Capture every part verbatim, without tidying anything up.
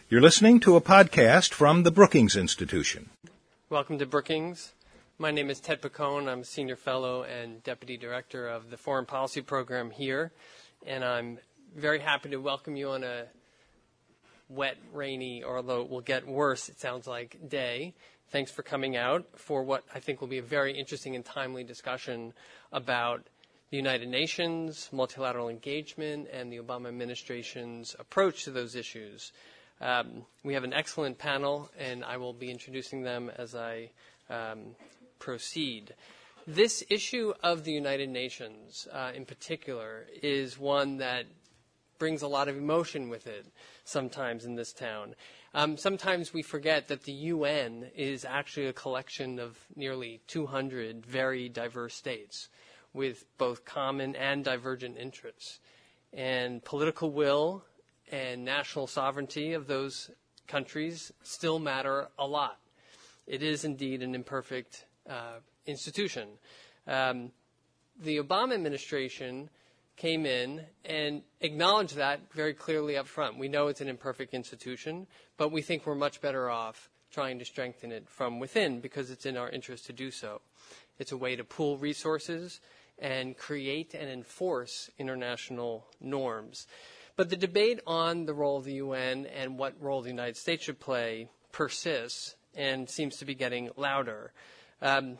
You're listening to a podcast from the Brookings Institution. Welcome to Brookings. My name is Ted Picone. I'm a senior fellow and deputy director of the foreign policy program here, and I'm very happy to welcome you on a wet, rainy, or although it will get worse, it sounds like, day. Thanks for coming out for what I think will be a very interesting and timely discussion about the United Nations, multilateral engagement, and the Obama administration's approach to those issues. Um, we have an excellent panel, and I will be introducing them as I um, proceed. This issue of the United Nations, uh, in particular, is one that brings a lot of emotion with it sometimes in this town. Um, sometimes we forget that the U N is actually a collection of nearly two hundred very diverse states with both common and divergent interests. And political will and national sovereignty of those countries still matter a lot. It is indeed an imperfect uh, institution. Um, the Obama administration came in and acknowledged that very clearly up front. We know it's an imperfect institution, but we think we're much better off trying to strengthen it from within because it's in our interest to do so. It's a way to pool resources and create and enforce international norms. But the debate on the role of the U N and what role the United States should play persists and seems to be getting louder. Um,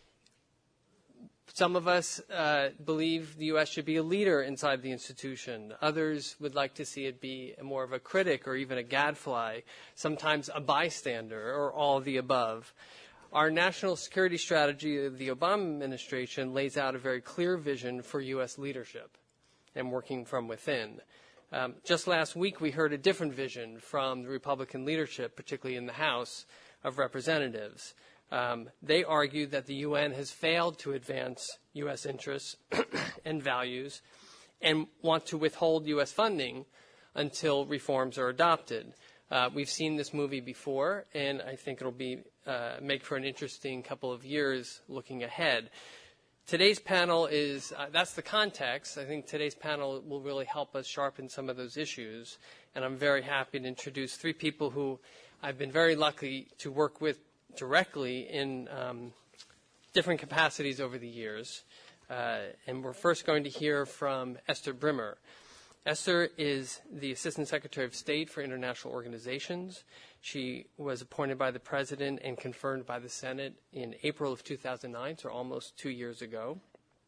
some of us uh, believe the U S should be a leader inside the institution. Others would like to see it be more of a critic or even a gadfly, sometimes a bystander, or all of the above. Our national security strategy of the Obama administration lays out a very clear vision for U S leadership and working from within. Um, just last week, we heard a different vision from the Republican leadership, particularly in the House of Representatives. Um, they argue that the U N has failed to advance U S interests and values and want to withhold U S funding until reforms are adopted. Uh, we've seen this movie before, and I think it'll be uh, make for an interesting couple of years looking ahead. Today's panel is, uh, that's the context. I think today's panel will really help us sharpen some of those issues. And I'm very happy to introduce three people who I've been very lucky to work with directly in um, different capacities over the years. Uh, and we're first going to hear from Esther Brimmer. Esther is the Assistant Secretary of State for International Organizations. She was appointed by the President and confirmed by the Senate in April of two thousand nine, so almost two years ago.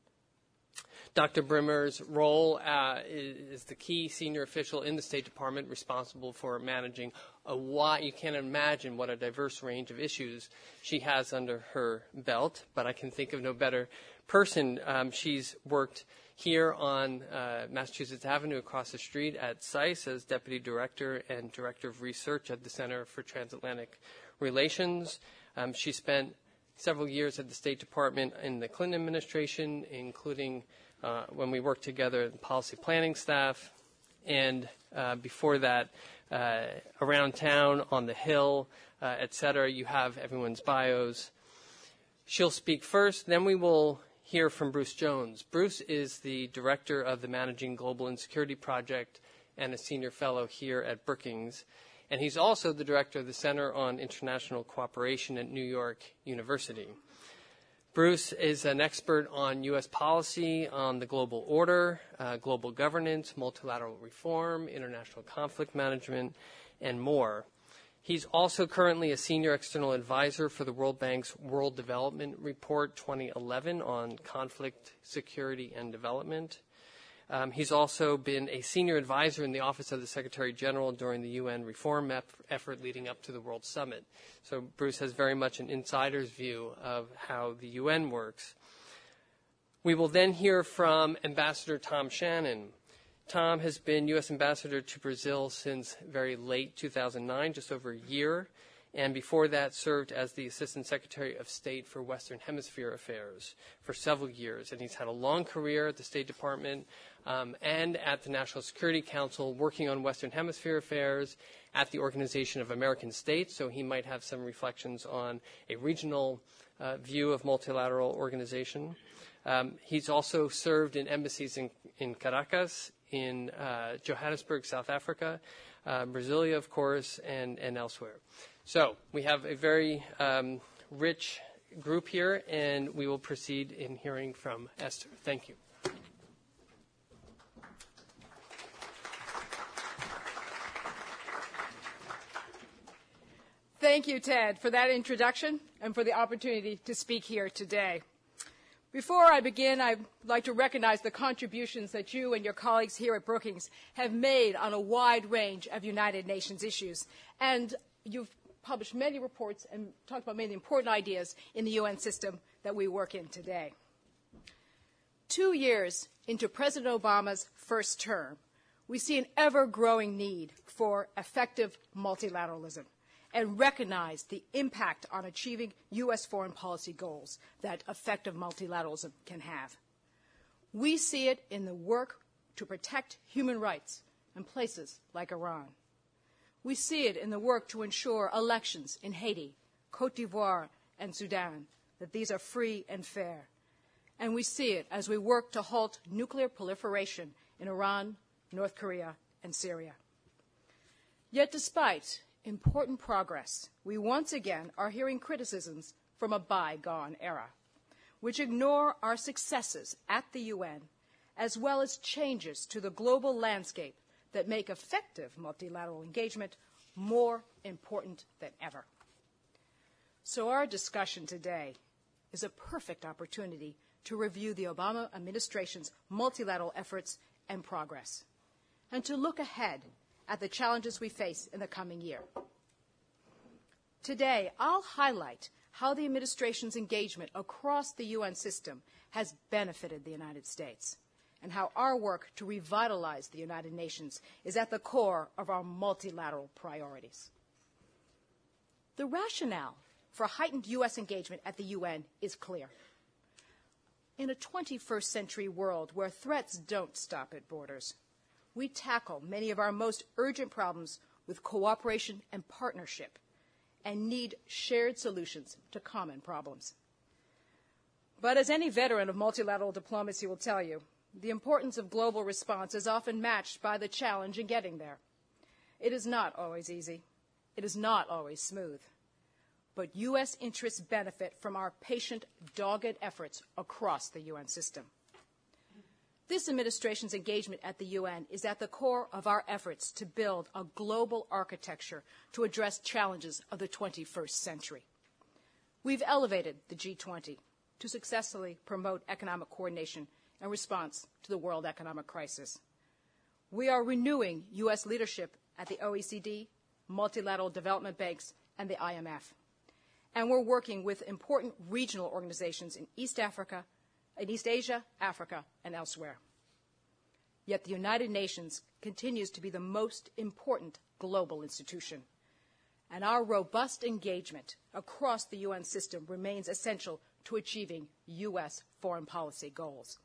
Doctor Brimmer's role uh, is the key senior official in the State Department responsible for managing a wide, you can't imagine what a diverse range of issues she has under her belt, but I can think of no better person. Um, she's worked here on uh, Massachusetts Avenue across the street at S A I S as Deputy Director and Director of Research at the Center for Transatlantic Relations. Um, she spent several years at the State Department in the Clinton administration, including uh, when we worked together in the policy planning staff. And uh, before that, uh, around town, on the Hill, uh, et cetera, you have everyone's bios. She'll speak first, then we will hear from Bruce Jones. Bruce is the director of the Managing Global Insecurity Project and a senior fellow here at Brookings. And he's also the director of the Center on International Cooperation at New York University. Bruce is an expert on U S policy, on the global order, uh, global governance, multilateral reform, international conflict management, and more. He's also currently a senior external advisor for the World Bank's World Development Report twenty eleven on conflict, security, and development. Um, he's also been a senior advisor in the Office of the Secretary General during the U N reform ep- effort leading up to the World Summit. So Bruce has very much an insider's view of how the U N works. We will then hear from Ambassador Tom Shannon. Tom has been U S Ambassador to Brazil since very late two thousand nine, just over a year, and before that served as the Assistant Secretary of State for Western Hemisphere Affairs for several years. And he's had a long career at the State Department um, and at the National Security Council working on Western Hemisphere affairs at the Organization of American States, so he might have some reflections on a regional uh, view of multilateral organization. Um, he's also served in embassies in, in Caracas, in uh, Johannesburg, South Africa, uh, Brasilia, of course, and, and elsewhere. So we have a very um, rich group here, and we will proceed in hearing from Esther. Thank you. Thank you, Ted, for that introduction and for the opportunity to speak here today. Before I begin, I'd like to recognize the contributions that you and your colleagues here at Brookings have made on a wide range of United Nations issues. And you've published many reports and talked about many of the important ideas in the U N system that we work in today. Two years into President Obama's first term, we see an ever-growing need for effective multilateralism and recognize the impact on achieving U S foreign policy goals that effective multilateralism can have. We see it in the work to protect human rights in places like Iran. We see it in the work to ensure elections in Haiti, Cote d'Ivoire, and Sudan, that these are free and fair. And we see it as we work to halt nuclear proliferation in Iran, North Korea, and Syria. Yet despite important progress, we once again are hearing criticisms from a bygone era, which ignore our successes at the U N, as well as changes to the global landscape that make effective multilateral engagement more important than ever. So our discussion today is a perfect opportunity to review the Obama administration's multilateral efforts and progress, and to look ahead at the challenges we face in the coming year. Today, I'll highlight how the administration's engagement across the U N system has benefited the United States, and how our work to revitalize the United Nations is at the core of our multilateral priorities. The rationale for heightened U S engagement at the U N is clear. In a twenty-first century world where threats don't stop at borders, we tackle many of our most urgent problems with cooperation and partnership, and need shared solutions to common problems. But as any veteran of multilateral diplomacy will tell you, the importance of global response is often matched by the challenge in getting there. It is not always easy. It is not always smooth. But U S interests benefit from our patient, dogged efforts across the U N system. This administration's engagement at the U N is at the core of our efforts to build a global architecture to address challenges of the twenty-first century. We've elevated the G twenty to successfully promote economic coordination and response to the world economic crisis. We are renewing U S leadership at the O E C D, multilateral development banks, and the I M F. And we're working with important regional organizations in East Africa, in East Asia, Africa, and elsewhere. Yet the United Nations continues to be the most important global institution, and our robust engagement across the U N system remains essential to achieving U S foreign policy goals.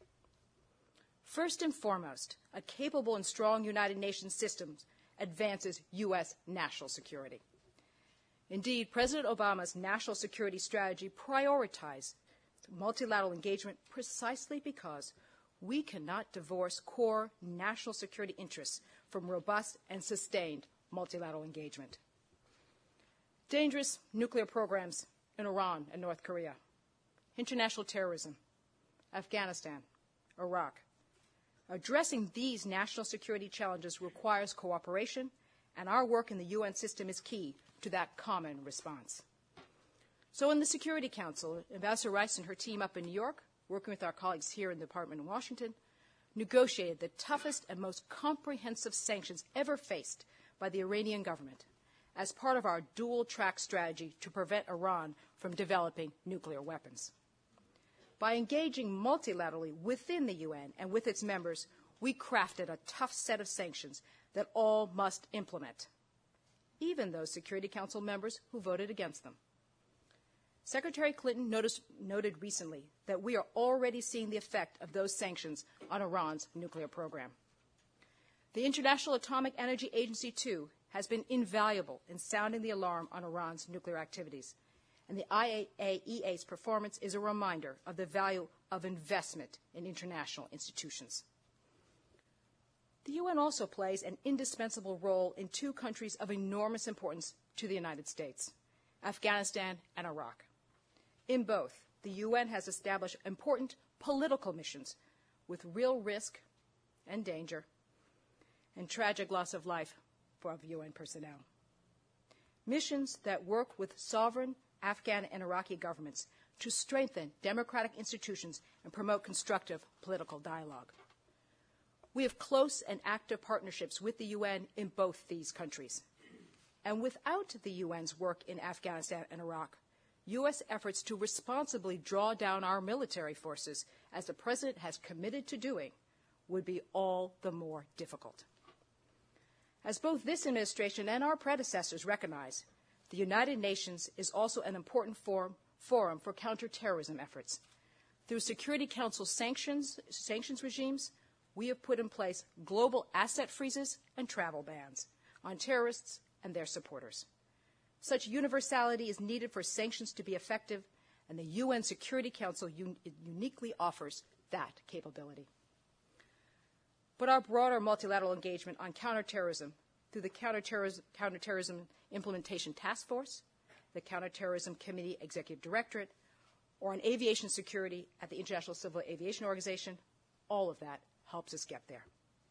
First and foremost, a capable and strong United Nations system advances U S national security. Indeed, President Obama's national security strategy prioritized multilateral engagement precisely because we cannot divorce core national security interests from robust and sustained multilateral engagement. Dangerous nuclear programs in Iran and North Korea, international terrorism, Afghanistan, Iraq. Addressing these national security challenges requires cooperation, and our work in the U N system is key to that common response. So in the Security Council, Ambassador Rice and her team up in New York, working with our colleagues here in the Department in Washington, negotiated the toughest and most comprehensive sanctions ever faced by the Iranian government as part of our dual-track strategy to prevent Iran from developing nuclear weapons. By engaging multilaterally within the U N and with its members, we crafted a tough set of sanctions that all must implement, even those Security Council members who voted against them. Secretary Clinton noticed, noted recently that we are already seeing the effect of those sanctions on Iran's nuclear program. The International Atomic Energy Agency, too, has been invaluable in sounding the alarm on Iran's nuclear activities, and the I A E A's performance is a reminder of the value of investment in international institutions. The U N also plays an indispensable role in two countries of enormous importance to the United States, Afghanistan and Iraq. In both, the U N has established important political missions with real risk and danger and tragic loss of life for U N personnel. Missions that work with sovereign Afghan and Iraqi governments to strengthen democratic institutions and promote constructive political dialogue. We have close and active partnerships with the U N in both these countries. And without the U N's work in Afghanistan and Iraq, U S efforts to responsibly draw down our military forces, as the President has committed to doing, would be all the more difficult. As both this administration and our predecessors recognize, the United Nations is also an important forum, forum for counterterrorism efforts. Through Security Council sanctions, sanctions regimes, we have put in place global asset freezes and travel bans on terrorists and their supporters. Such universality is needed for sanctions to be effective, and the U N Security Council un- uniquely offers that capability. But our broader multilateral engagement on counterterrorism through the Counterterrorism, Counterterrorism Implementation Task Force, the Counterterrorism Committee Executive Directorate, or on aviation security at the International Civil Aviation Organization, all of that helps us get there.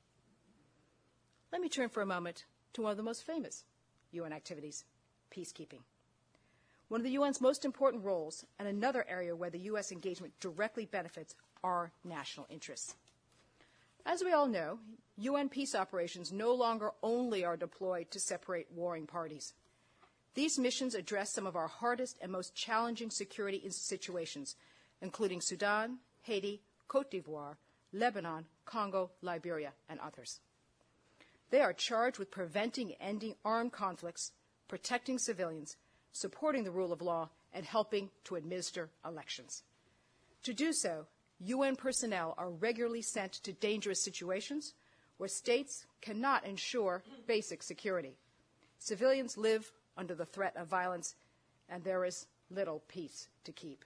Let me turn for a moment to one of the most famous U N activities, peacekeeping. One of the U N's most important roles, and another area where the U S engagement directly benefits our national interests. As we all know, U N peace operations no longer only are deployed to separate warring parties. These missions address some of our hardest and most challenging security situations, including Sudan, Haiti, Cote d'Ivoire, Lebanon, Congo, Liberia, and others. They are charged with preventing and ending armed conflicts, protecting civilians, supporting the rule of law, and helping to administer elections. To do so, U N personnel are regularly sent to dangerous situations where states cannot ensure basic security. Civilians live under the threat of violence, and there is little peace to keep.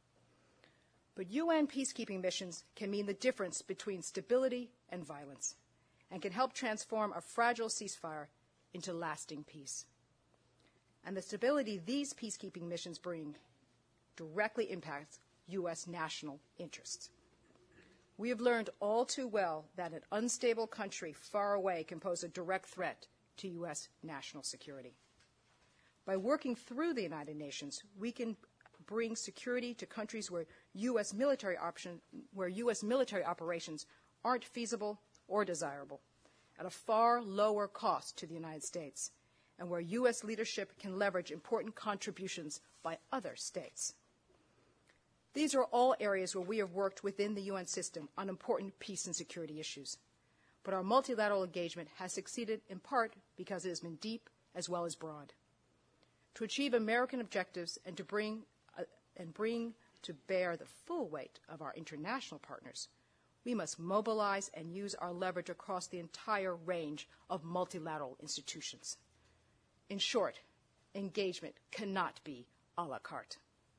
But U N peacekeeping missions can mean the difference between stability and violence, and can help transform a fragile ceasefire into lasting peace. And the stability these peacekeeping missions bring directly impacts U S national interests. We have learned all too well that an unstable country far away can pose a direct threat to U S national security. By working through the United Nations, we can bring security to countries where U S military option, where U S military operations aren't feasible or desirable, at a far lower cost to the United States, and where U S leadership can leverage important contributions by other states. These are all areas where we have worked within the U N system on important peace and security issues. But our multilateral engagement has succeeded in part because it has been deep as well as broad. To achieve American objectives and to bring, uh, and bring to bear the full weight of our international partners, we must mobilize and use our leverage across the entire range of multilateral institutions. In short, engagement cannot be a la carte.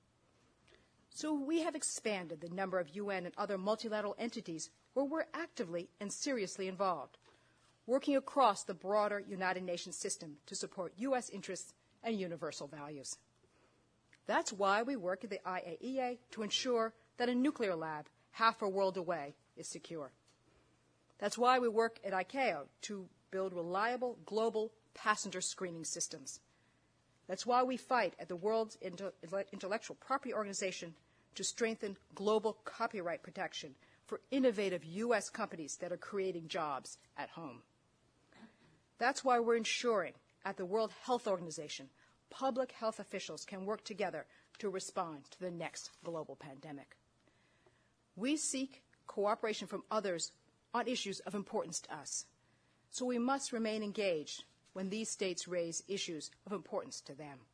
So we have expanded the number of U N and other multilateral entities where we're actively and seriously involved, working across the broader United Nations system to support U S interests and universal values. That's why we work at the I A E A to ensure that a nuclear lab half a world away is secure. That's why we work at I C A O to build reliable global passenger screening systems. That's why we fight at the World's Intellectual Property Organization to strengthen global copyright protection for innovative U S companies that are creating jobs at home. That's why we're ensuring at the World Health Organization public health officials can work together to respond to the next global pandemic. We seek cooperation from others on issues of importance to us, so we must remain engaged when these states raise issues of importance to them.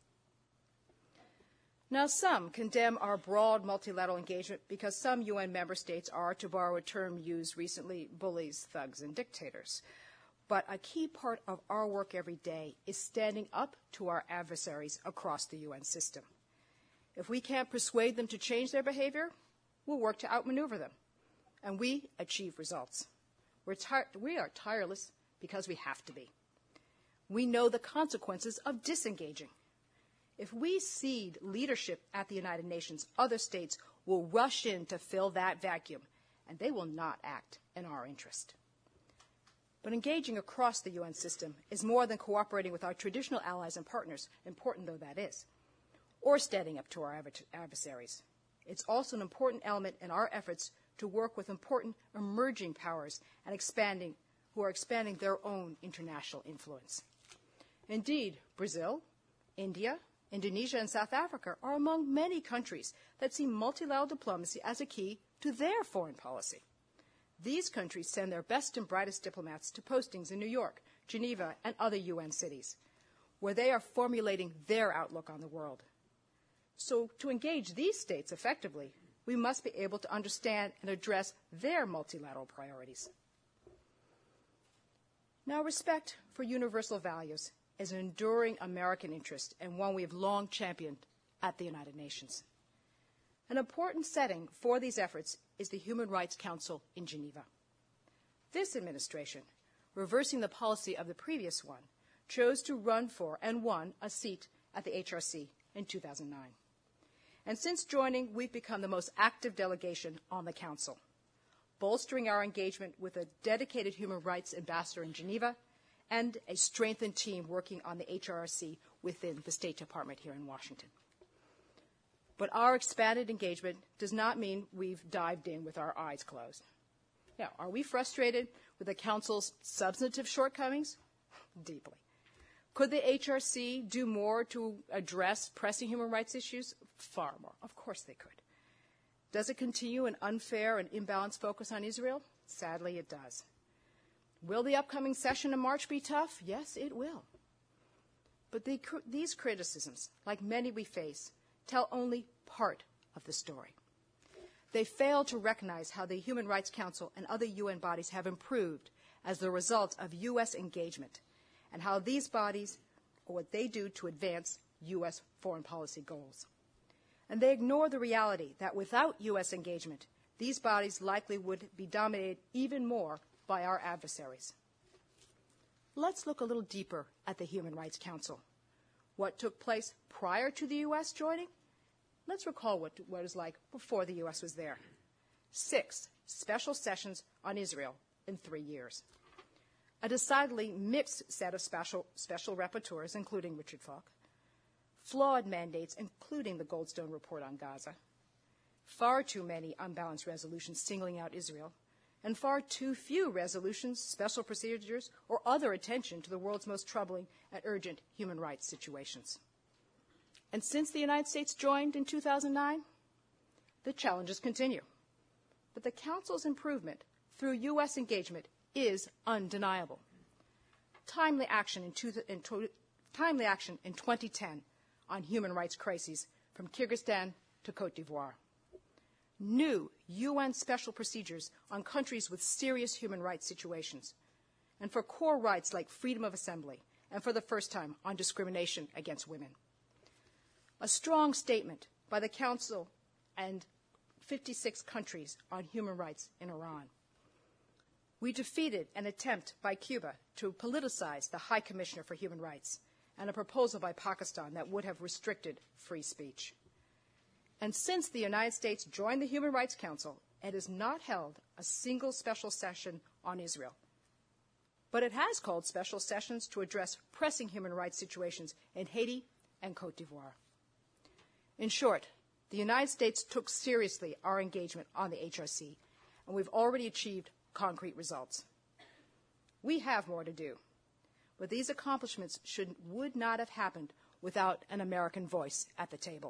Now, some condemn our broad multilateral engagement because some U N member states are, to borrow a term used recently, bullies, thugs, and dictators. But a key part of our work every day is standing up to our adversaries across the U N system. If we can't persuade them to change their behavior, we'll work to outmaneuver them, and we achieve results. We're tir- we are tireless because we have to be. We know the consequences of disengaging. If we cede leadership at the United Nations, other states will rush in to fill that vacuum, and they will not act in our interest. But engaging across the U N system is more than cooperating with our traditional allies and partners, important though that is, or standing up to our adversaries. It's also an important element in our efforts to work with important emerging powers and expanding, who are expanding their own international influence. Indeed, Brazil, India, Indonesia, and South Africa are among many countries that see multilateral diplomacy as a key to their foreign policy. These countries send their best and brightest diplomats to postings in New York, Geneva, and other U N cities, where they are formulating their outlook on the world. So to engage these states effectively, we must be able to understand and address their multilateral priorities. Now, respect for universal values is an enduring American interest and one we have long championed at the United Nations. An important setting for these efforts is the Human Rights Council in Geneva. This administration, reversing the policy of the previous one, chose to run for and won a seat at the H R C in two thousand nine. And since joining, we've become the most active delegation on the Council, bolstering our engagement with a dedicated human rights ambassador in Geneva and a strengthened team working on the H R C within the State Department here in Washington. But our expanded engagement does not mean we've dived in with our eyes closed. Now, are we frustrated with the Council's substantive shortcomings? Deeply. Could the H R C do more to address pressing human rights issues? Far more. Of course they could. Does it continue an unfair and imbalanced focus on Israel? Sadly, it does. Will the upcoming session in March be tough? Yes, it will. But the, these criticisms, like many we face, tell only part of the story. They fail to recognize how the Human Rights Council and other U N bodies have improved as the result of U S engagement, and how these bodies, or what they do to advance U S foreign policy goals. And they ignore the reality that without U S engagement, these bodies likely would be dominated even more by our adversaries. Let's look a little deeper at the Human Rights Council. What took place prior to the U S joining? Let's recall what, what it was like before the U S was there. Six special sessions on Israel in three years. A decidedly mixed set of special, special rapporteurs, including Richard Falk. Flawed mandates, including the Goldstone Report on Gaza. Far too many unbalanced resolutions singling out Israel. And far too few resolutions, special procedures, or other attention to the world's most troubling and urgent human rights situations. And since the United States joined in two thousand nine, the challenges continue. But the Council's improvement through U S engagement is undeniable. Timely action in, two, in to, timely action in twenty ten on human rights crises from Kyrgyzstan to Cote d'Ivoire. New U N special procedures on countries with serious human rights situations, and for core rights like freedom of assembly, and for the first time on discrimination against women. A strong statement by the Council and fifty-six countries on human rights in Iran. We defeated an attempt by Cuba to politicize the High Commissioner for Human Rights and a proposal by Pakistan that would have restricted free speech. And since the United States joined the Human Rights Council, it has not held a single special session on Israel. But it has called special sessions to address pressing human rights situations in Haiti and Cote d'Ivoire. In short, the United States took seriously our engagement on the H R C, and we've already achieved concrete results. We have more to do, but these accomplishments should, would not have happened without an American voice at the table.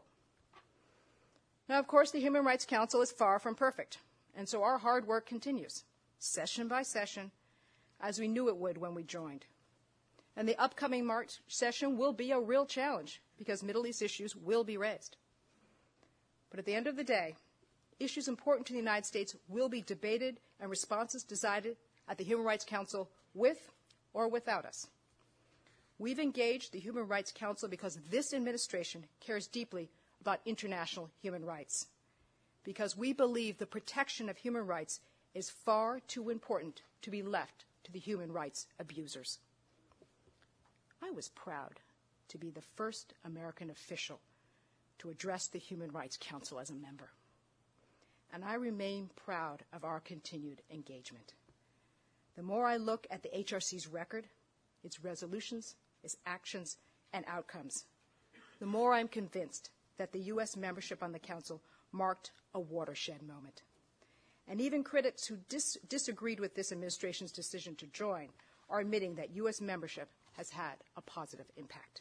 Now, of course, the Human Rights Council is far from perfect, and so our hard work continues, session by session, as we knew it would when we joined. And the upcoming March session will be a real challenge because Middle East issues will be raised. But at the end of the day, issues important to the United States will be debated and responses decided at the Human Rights Council with or without us. We've engaged the Human Rights Council because this administration cares deeply about international human rights, because we believe the protection of human rights is far too important to be left to the human rights abusers. I was proud to be the first American official to address the Human Rights Council as a member. And I remain proud of our continued engagement. The more I look at the H R C's record, its resolutions, its actions, and outcomes, the more I'm convinced that the U S membership on the Council marked a watershed moment. And even critics who dis- disagreed with this administration's decision to join are admitting that U S membership has had a positive impact.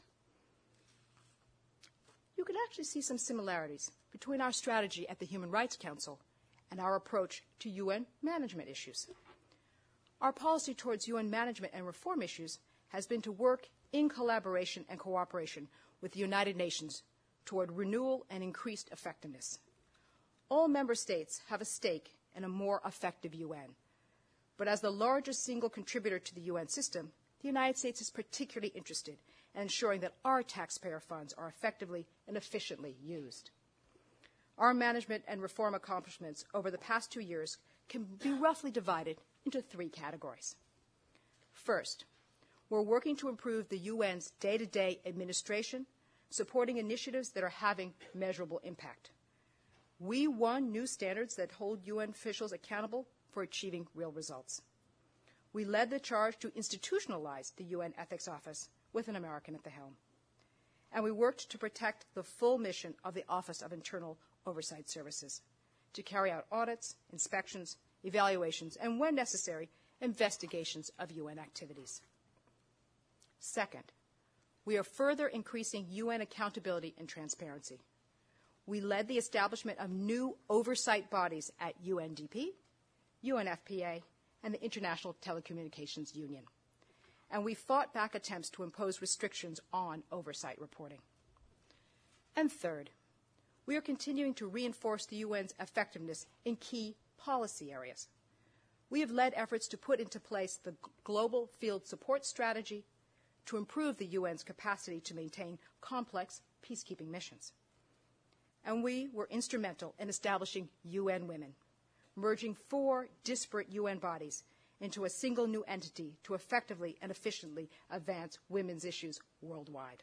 You can actually see some similarities between our strategy at the Human Rights Council and our approach to U N management issues. Our policy towards U N management and reform issues has been to work in collaboration and cooperation with the United Nations toward renewal and increased effectiveness. All member states have a stake in a more effective U N. But as the largest single contributor to the U N system, the United States is particularly interested in ensuring that our taxpayer funds are effectively and efficiently used. Our management and reform accomplishments over the past two years can be roughly divided into three categories. First, we're working to improve the U N's day-to-day administration, supporting initiatives that are having measurable impact. We won new standards that hold U N officials accountable for achieving real results. We led the charge to institutionalize the U N Ethics Office with an American at the helm. And we worked to protect the full mission of the Office of Internal Oversight Services, to carry out audits, inspections, evaluations, and, when necessary, investigations of U N activities. Second, we are further increasing U N accountability and transparency. We led the establishment of new oversight bodies at U N D P, U N F P A, and the International Telecommunications Union. And we fought back attempts to impose restrictions on oversight reporting. And third, we are continuing to reinforce the U N's effectiveness in key policy areas. We have led efforts to put into place the Global Field Support Strategy to improve the U N's capacity to maintain complex peacekeeping missions. And we were instrumental in establishing U N Women, merging four disparate U N bodies into a single new entity to effectively and efficiently advance women's issues worldwide.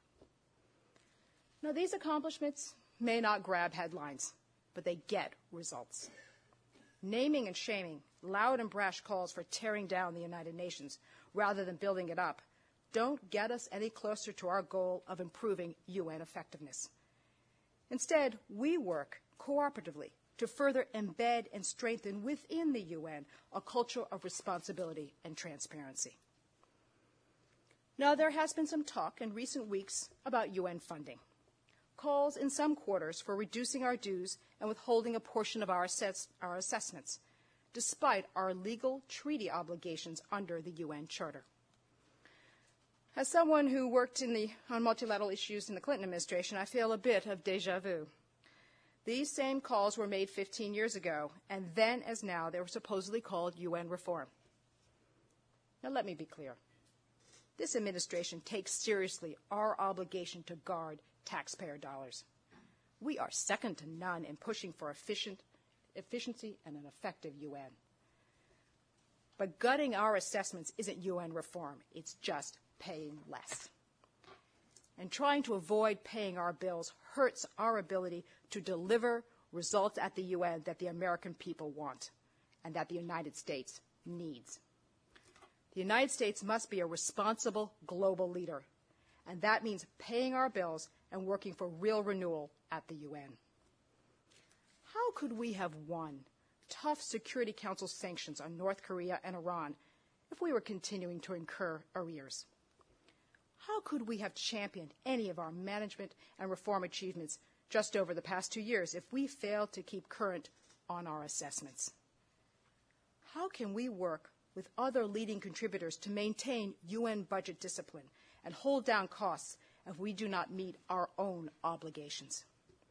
Now, these accomplishments may not grab headlines, but they get results. Naming and shaming, loud and brash calls for tearing down the United Nations rather than building it up don't get us any closer to our goal of improving U N effectiveness. Instead, we work cooperatively to further embed and strengthen within the U N a culture of responsibility and transparency. Now, there has been some talk in recent weeks about U N funding. Calls in some quarters for reducing our dues and withholding a portion of our, assess- our assessments, despite our legal treaty obligations under the U N Charter. As someone who worked in the, on multilateral issues in the Clinton administration, I feel a bit of déjà vu. These same calls were made fifteen years ago, and then as now, they were supposedly called U N reform. Now, let me be clear. This administration takes seriously our obligation to guard taxpayer dollars. We are second to none in pushing for efficient, efficiency and an effective U N. But gutting our assessments isn't U N reform. It's just paying less. And trying to avoid paying our bills hurts our ability to deliver results at the U N that the American people want and that the United States needs. The United States must be a responsible global leader, and that means paying our bills and working for real renewal at the U N. How could we have won tough Security Council sanctions on North Korea and Iran if we were continuing to incur arrears? How could we have championed any of our management and reform achievements just over the past two years if we failed to keep current on our assessments? How can we work with other leading contributors to maintain U N budget discipline and hold down costs if we do not meet our own obligations?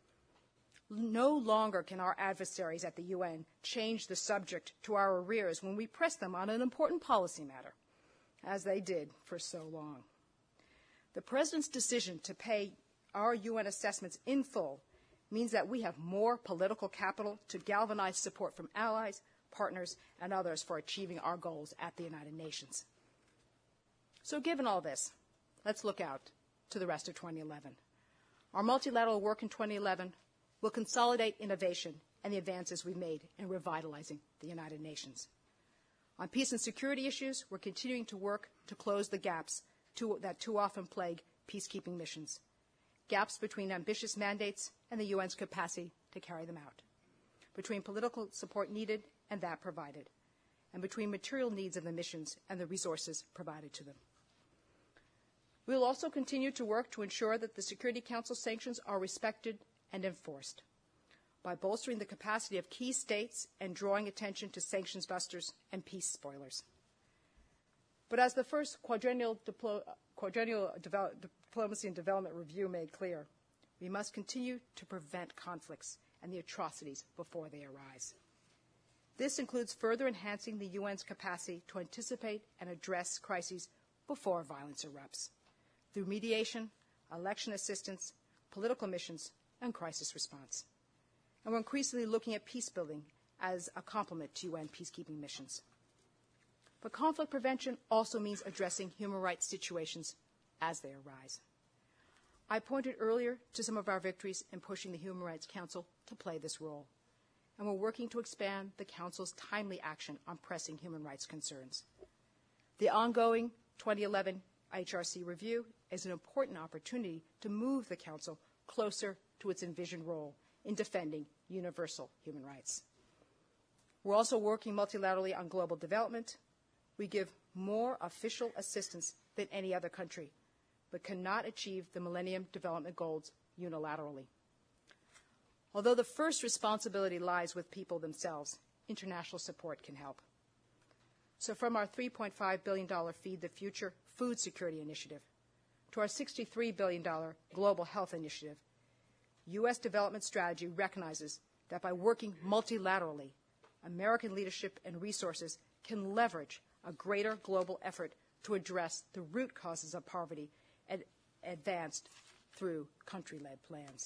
No longer can our adversaries at the U N change the subject to our arrears when we press them on an important policy matter, as they did for so long. The President's decision to pay our U N assessments in full means that we have more political capital to galvanize support from allies, partners, and others for achieving our goals at the United Nations. So given all this, let's look out to the rest of twenty eleven. Our multilateral work in twenty eleven will consolidate innovation and the advances we've made in revitalizing the United Nations. On peace and security issues, we're continuing to work to close the gaps to, that too often plague peacekeeping missions, gaps between ambitious mandates and the U N's capacity to carry them out, between political support needed and that provided, and between material needs of the missions and the resources provided to them. We will also continue to work to ensure that the Security Council sanctions are respected and enforced by bolstering the capacity of key states and drawing attention to sanctions busters and peace spoilers. But as the first quadrennial, diplo- quadrennial devel- Diplomacy and Development Review made clear, we must continue to prevent conflicts and the atrocities before they arise. This includes further enhancing the U N's capacity to anticipate and address crises before violence erupts, through mediation, election assistance, political missions, and crisis response. And we're increasingly looking at peace building as a complement to U N peacekeeping missions. But conflict prevention also means addressing human rights situations as they arise. I pointed earlier to some of our victories in pushing the Human Rights Council to play this role, and we're working to expand the Council's timely action on pressing human rights concerns. The ongoing twenty eleven H R C review is an important opportunity to move the Council closer to its envisioned role in defending universal human rights. We're also working multilaterally on global development. We give more official assistance than any other country, but cannot achieve the Millennium Development Goals unilaterally. Although the first responsibility lies with people themselves, international support can help. So from our three point five billion dollars Feed the Future food security initiative to our sixty-three billion dollars Global Health Initiative, U S development strategy recognizes that by working multilaterally, American leadership and resources can leverage a greater global effort to address the root causes of poverty and advanced through country-led plans.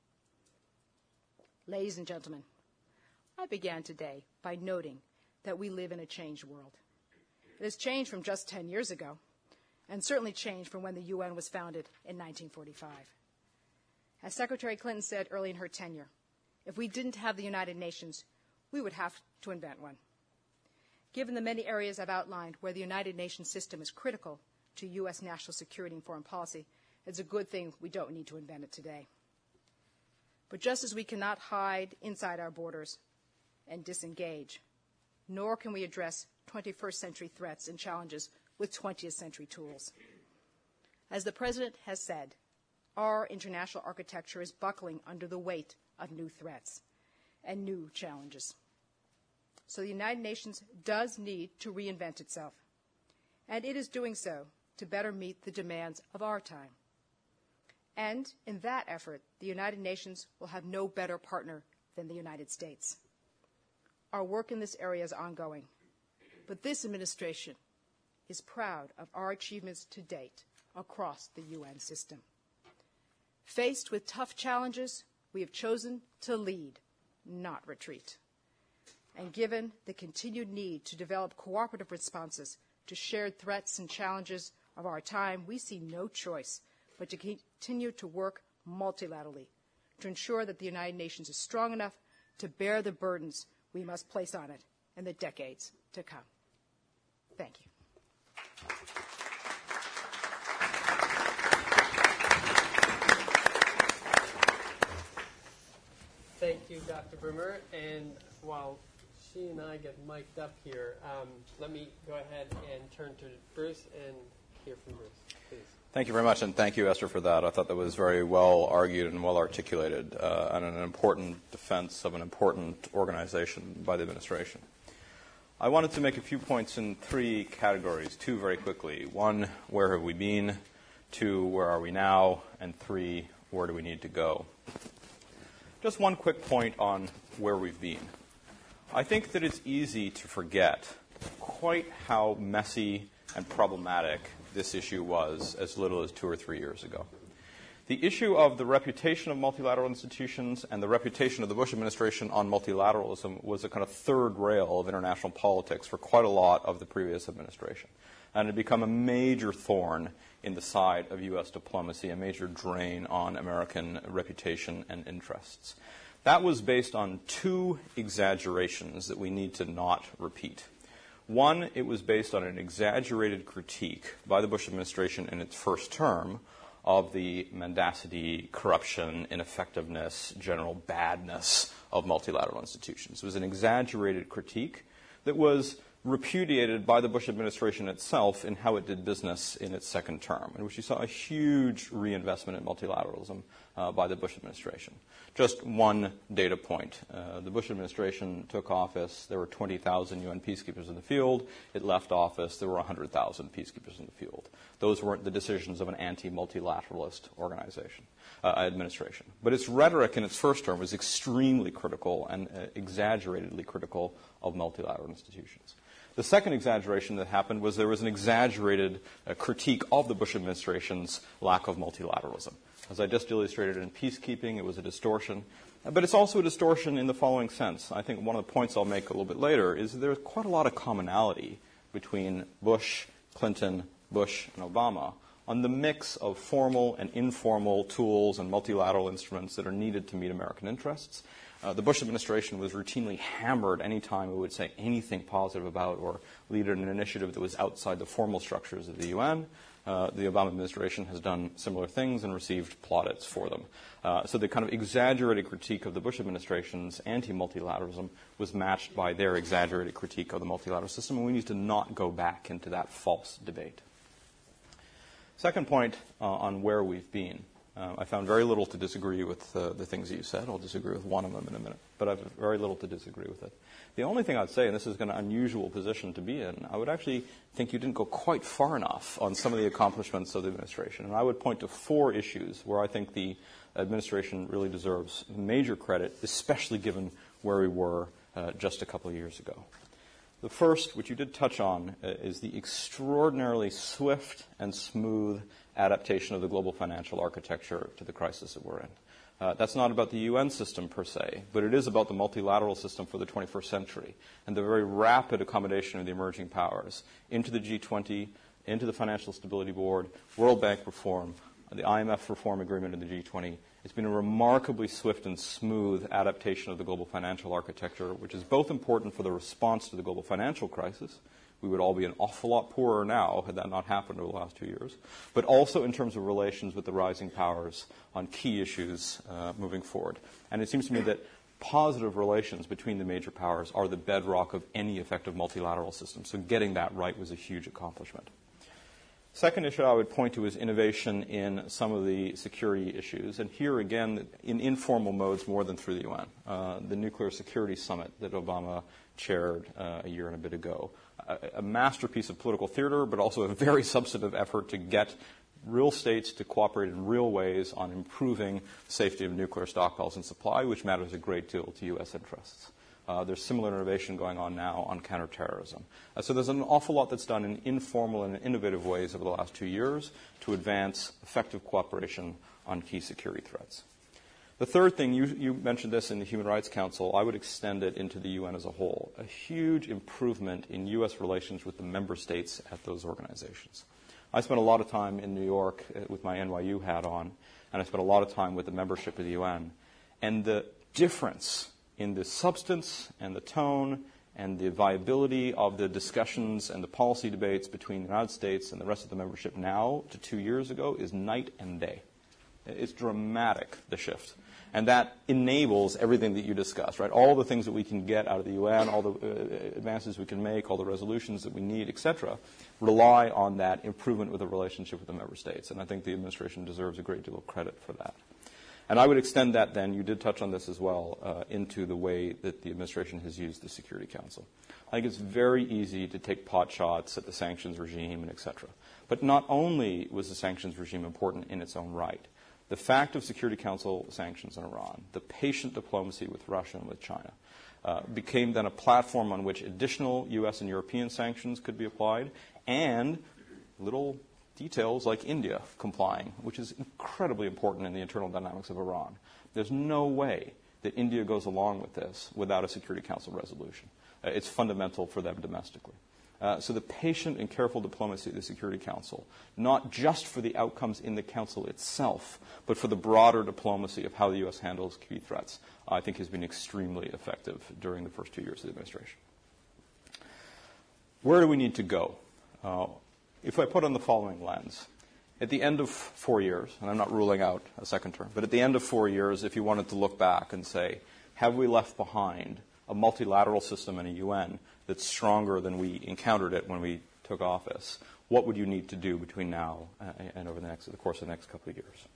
Ladies and gentlemen, I began today by noting that we live in a changed world. It has changed from just ten years ago, and certainly changed from when the U N was founded in nineteen forty-five. As Secretary Clinton said early in her tenure, if we didn't have the United Nations, we would have to invent one. Given the many areas I've outlined where the United Nations system is critical to U S national security and foreign policy, it's a good thing we don't need to invent it today. But just as we cannot hide inside our borders and disengage, nor can we address twenty-first century threats and challenges with twentieth century tools. As the President has said, our international architecture is buckling under the weight of new threats and new challenges. So the United Nations does need to reinvent itself, and it is doing so to better meet the demands of our time. And in that effort, the United Nations will have no better partner than the United States. Our work in this area is ongoing, but this administration is proud of our achievements to date across the U N system. Faced with tough challenges, we have chosen to lead, not retreat. And given the continued need to develop cooperative responses to shared threats and challenges of our time, we see no choice but to continue to work multilaterally to ensure that the United Nations is strong enough to bear the burdens we must place on it in the decades to come. Thank you. Thank you, Doctor Brimmer. And while she and I get mic'd up here, um, let me go ahead and turn to Bruce and hear from Bruce, please. Thank you very much, and thank you, Esther, for that. I thought that was very well argued and well articulated, uh, and an important defense of an important organization by the administration. I wanted to make a few points in three categories, two very quickly. One, where have we been? Two, where are we now? And three, where do we need to go? Just one quick point on where we've been. I think that it's easy to forget quite how messy and problematic this issue was as little as two or three years ago. The issue of the reputation of multilateral institutions and the reputation of the Bush administration on multilateralism was a kind of third rail of international politics for quite a lot of the previous administration. And it had become a major thorn in the side of U S diplomacy, a major drain on American reputation and interests. That was based on two exaggerations that we need to not repeat. One, it was based on an exaggerated critique by the Bush administration in its first term of the mendacity, corruption, ineffectiveness, general badness of multilateral institutions. It was an exaggerated critique that was repudiated by the Bush administration itself in how it did business in its second term, in which you saw a huge reinvestment in multilateralism uh, by the Bush administration. Just one data point. Uh, the Bush administration took office. There were twenty thousand U N peacekeepers in the field. It left office. There were one hundred thousand peacekeepers in the field. Those weren't the decisions of an anti-multilateralist organization, uh, administration. But its rhetoric in its first term was extremely critical and uh, exaggeratedly critical of multilateral institutions. The second exaggeration that happened was there was an exaggerated uh, critique of the Bush administration's lack of multilateralism. As I just illustrated in peacekeeping, it was a distortion. But it's also a distortion in the following sense. I think one of the points I'll make a little bit later is that there's quite a lot of commonality between Bush, Clinton, Bush, and Obama on the mix of formal and informal tools and multilateral instruments that are needed to meet American interests. Uh, the Bush administration was routinely hammered any time it would say anything positive about or lead an initiative that was outside the formal structures of the U N. Uh, the Obama administration has done similar things and received plaudits for them. Uh, so the kind of exaggerated critique of the Bush administration's anti-multilateralism was matched by their exaggerated critique of the multilateral system, and we need to not go back into that false debate. Second point uh, on where we've been. Uh, I found very little to disagree with uh, the things that you said. I'll disagree with one of them in a minute, but I have very little to disagree with it. The only thing I'd say, and this is an unusual position to be in, I would actually think you didn't go quite far enough on some of the accomplishments of the administration. And I would point to four issues where I think the administration really deserves major credit, especially given where we were uh, just a couple of years ago. The first, which you did touch on, uh, is the extraordinarily swift and smooth adaptation of the global financial architecture to the crisis that we're in. Uh, that's not about the U N system per se, but it is about the multilateral system for the twenty-first century and the very rapid accommodation of the emerging powers into the G twenty, into the Financial Stability Board, World Bank reform, the I M F reform agreement in the G twenty. It's been a remarkably swift and smooth adaptation of the global financial architecture, which is both important for the response to the global financial crisis. We would all be an awful lot poorer now had that not happened over the last two years, but also in terms of relations with the rising powers on key issues uh, moving forward. And it seems to me that positive relations between the major powers are the bedrock of any effective multilateral system. So getting that right was a huge accomplishment. Second issue I would point to is innovation in some of the security issues. And here again, in informal modes more than through the U N. Uh, the Nuclear Security Summit that Obama chaired uh, a year and a bit ago. A, a masterpiece of political theater, but also a very substantive effort to get real states to cooperate in real ways on improving safety of nuclear stockpiles and supply, which matters a great deal to U S interests. Uh, there's similar innovation going on now on counterterrorism. Uh, so there's an awful lot that's done in informal and innovative ways over the last two years to advance effective cooperation on key security threats. The third thing, you, you mentioned this in the Human Rights Council, I would extend it into the U N as a whole. A huge improvement in U S relations with the member states at those organizations. I spent a lot of time in New York with my N Y U hat on, and I spent a lot of time with the membership of the U N. And the difference in the substance and the tone and the viability of the discussions and the policy debates between the United States and the rest of the membership now to two years ago is night and day. It's dramatic, the shift. And that enables everything that you discussed, right? All the things that we can get out of the U N, all the uh, advances we can make, all the resolutions that we need, et cetera, rely on that improvement with the relationship with the member states. And I think the administration deserves a great deal of credit for that. And I would extend that then, you did touch on this as well, uh, into the way that the administration has used the Security Council. I think it's very easy to take pot shots at the sanctions regime and et cetera. But not only was the sanctions regime important in its own right, the fact of Security Council sanctions on Iran, the patient diplomacy with Russia and with China, uh, became then a platform on which additional U S and European sanctions could be applied, and little details like India complying, which is incredibly important in the internal dynamics of Iran. There's no way that India goes along with this without a Security Council resolution. Uh, it's fundamental for them domestically. Uh, so the patient and careful diplomacy of the Security Council, not just for the outcomes in the Council itself, but for the broader diplomacy of how the U S handles key threats, I think has been extremely effective during the first two years of the administration. Where do we need to go? Uh, if I put on the following lens, at the end of four years, and I'm not ruling out a second term, but at the end of four years, if you wanted to look back and say, have we left behind a multilateral system and a U N that's stronger than we encountered it when we took office, what would you need to do between now and over the next, the course of the next couple of years?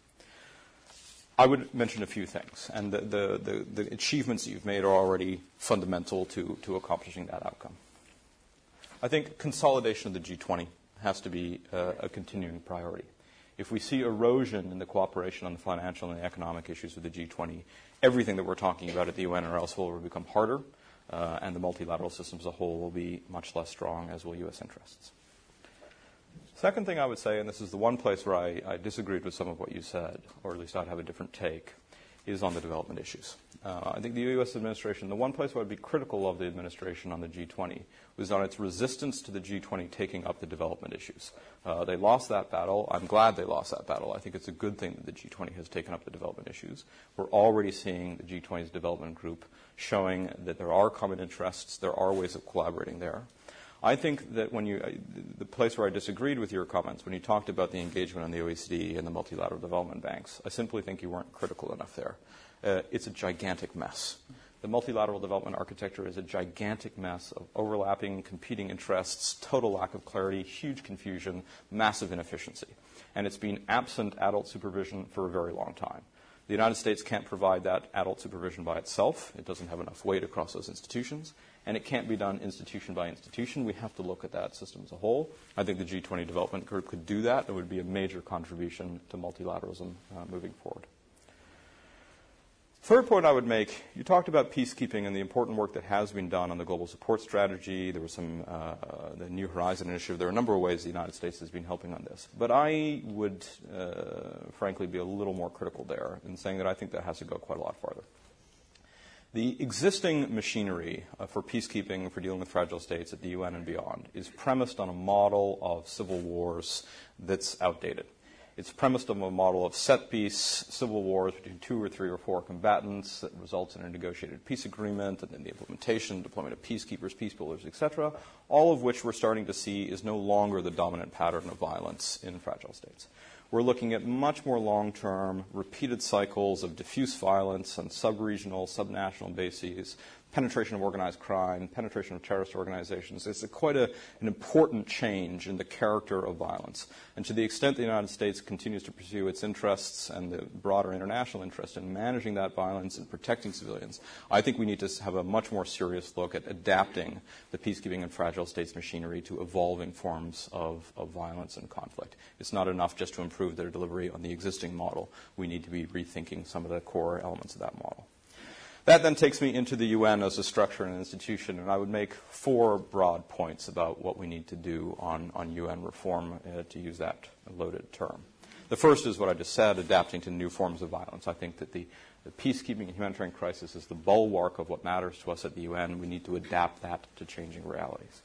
I would mention a few things, and the, the, the, the achievements that you've made are already fundamental to, to accomplishing that outcome. I think consolidation of the G twenty has to be uh, a continuing priority. If we see erosion in the cooperation on the financial and the economic issues of the G twenty, everything that we're talking about at the U N or elsewhere will become harder, uh, and the multilateral system as a whole will be much less strong, as will U S interests. Second thing I would say, and this is the one place where I, I disagreed with some of what you said, or at least I'd have a different take, is on the development issues. Uh, I think the U S administration, the one place where I'd be critical of the administration on the G twenty was on its resistance to the G twenty taking up the development issues. Uh, they lost that battle. I'm glad they lost that battle. I think it's a good thing that the G twenty has taken up the development issues. We're already seeing the G twenty's development group showing that there are common interests, there are ways of collaborating there. I think that when you, uh, the place where I disagreed with your comments, when you talked about the engagement on the O E C D and the multilateral development banks, I simply think you weren't critical enough there. Uh, it's a gigantic mess. The multilateral development architecture is a gigantic mess of overlapping, competing interests, total lack of clarity, huge confusion, massive inefficiency. And it's been absent adult supervision for a very long time. The United States can't provide that adult supervision by itself. It doesn't have enough weight across those institutions. And it can't be done institution by institution. We have to look at that system as a whole. I think the G twenty Development Group could do that. It would be a major contribution to multilateralism uh, moving forward. Third point I would make, you talked about peacekeeping and the important work that has been done on the global support strategy. There was some, uh, uh, the New Horizon initiative. There are a number of ways the United States has been helping on this. But I would, uh, frankly, be a little more critical there in saying that I think that has to go quite a lot farther. The existing machinery uh, for peacekeeping, for dealing with fragile states at the U N and beyond, is premised on a model of civil wars that's outdated. It's premised on a model of set-piece civil wars between two or three or four combatants that results in a negotiated peace agreement and then the implementation, deployment of peacekeepers, peace builders, et cetera, all of which we're starting to see is no longer the dominant pattern of violence in fragile states. We're looking at much more long-term, repeated cycles of diffuse violence on sub-regional, sub-national bases, penetration of organized crime, penetration of terrorist organizations. It's a, quite a, an important change in the character of violence. And to the extent the United States continues to pursue its interests and the broader international interest in managing that violence and protecting civilians, I think we need to have a much more serious look at adapting the peacekeeping and fragile states machinery to evolving forms of, of violence and conflict. It's not enough just to improve their delivery on the existing model. We need to be rethinking some of the core elements of that model. That then takes me into the U N as a structure and an institution, and I would make four broad points about what we need to do on, on U N reform, uh, to use that loaded term. The first is what I just said, adapting to new forms of violence. I think that the, the peacekeeping and humanitarian crisis is the bulwark of what matters to us at the U N. We need to adapt that to changing realities.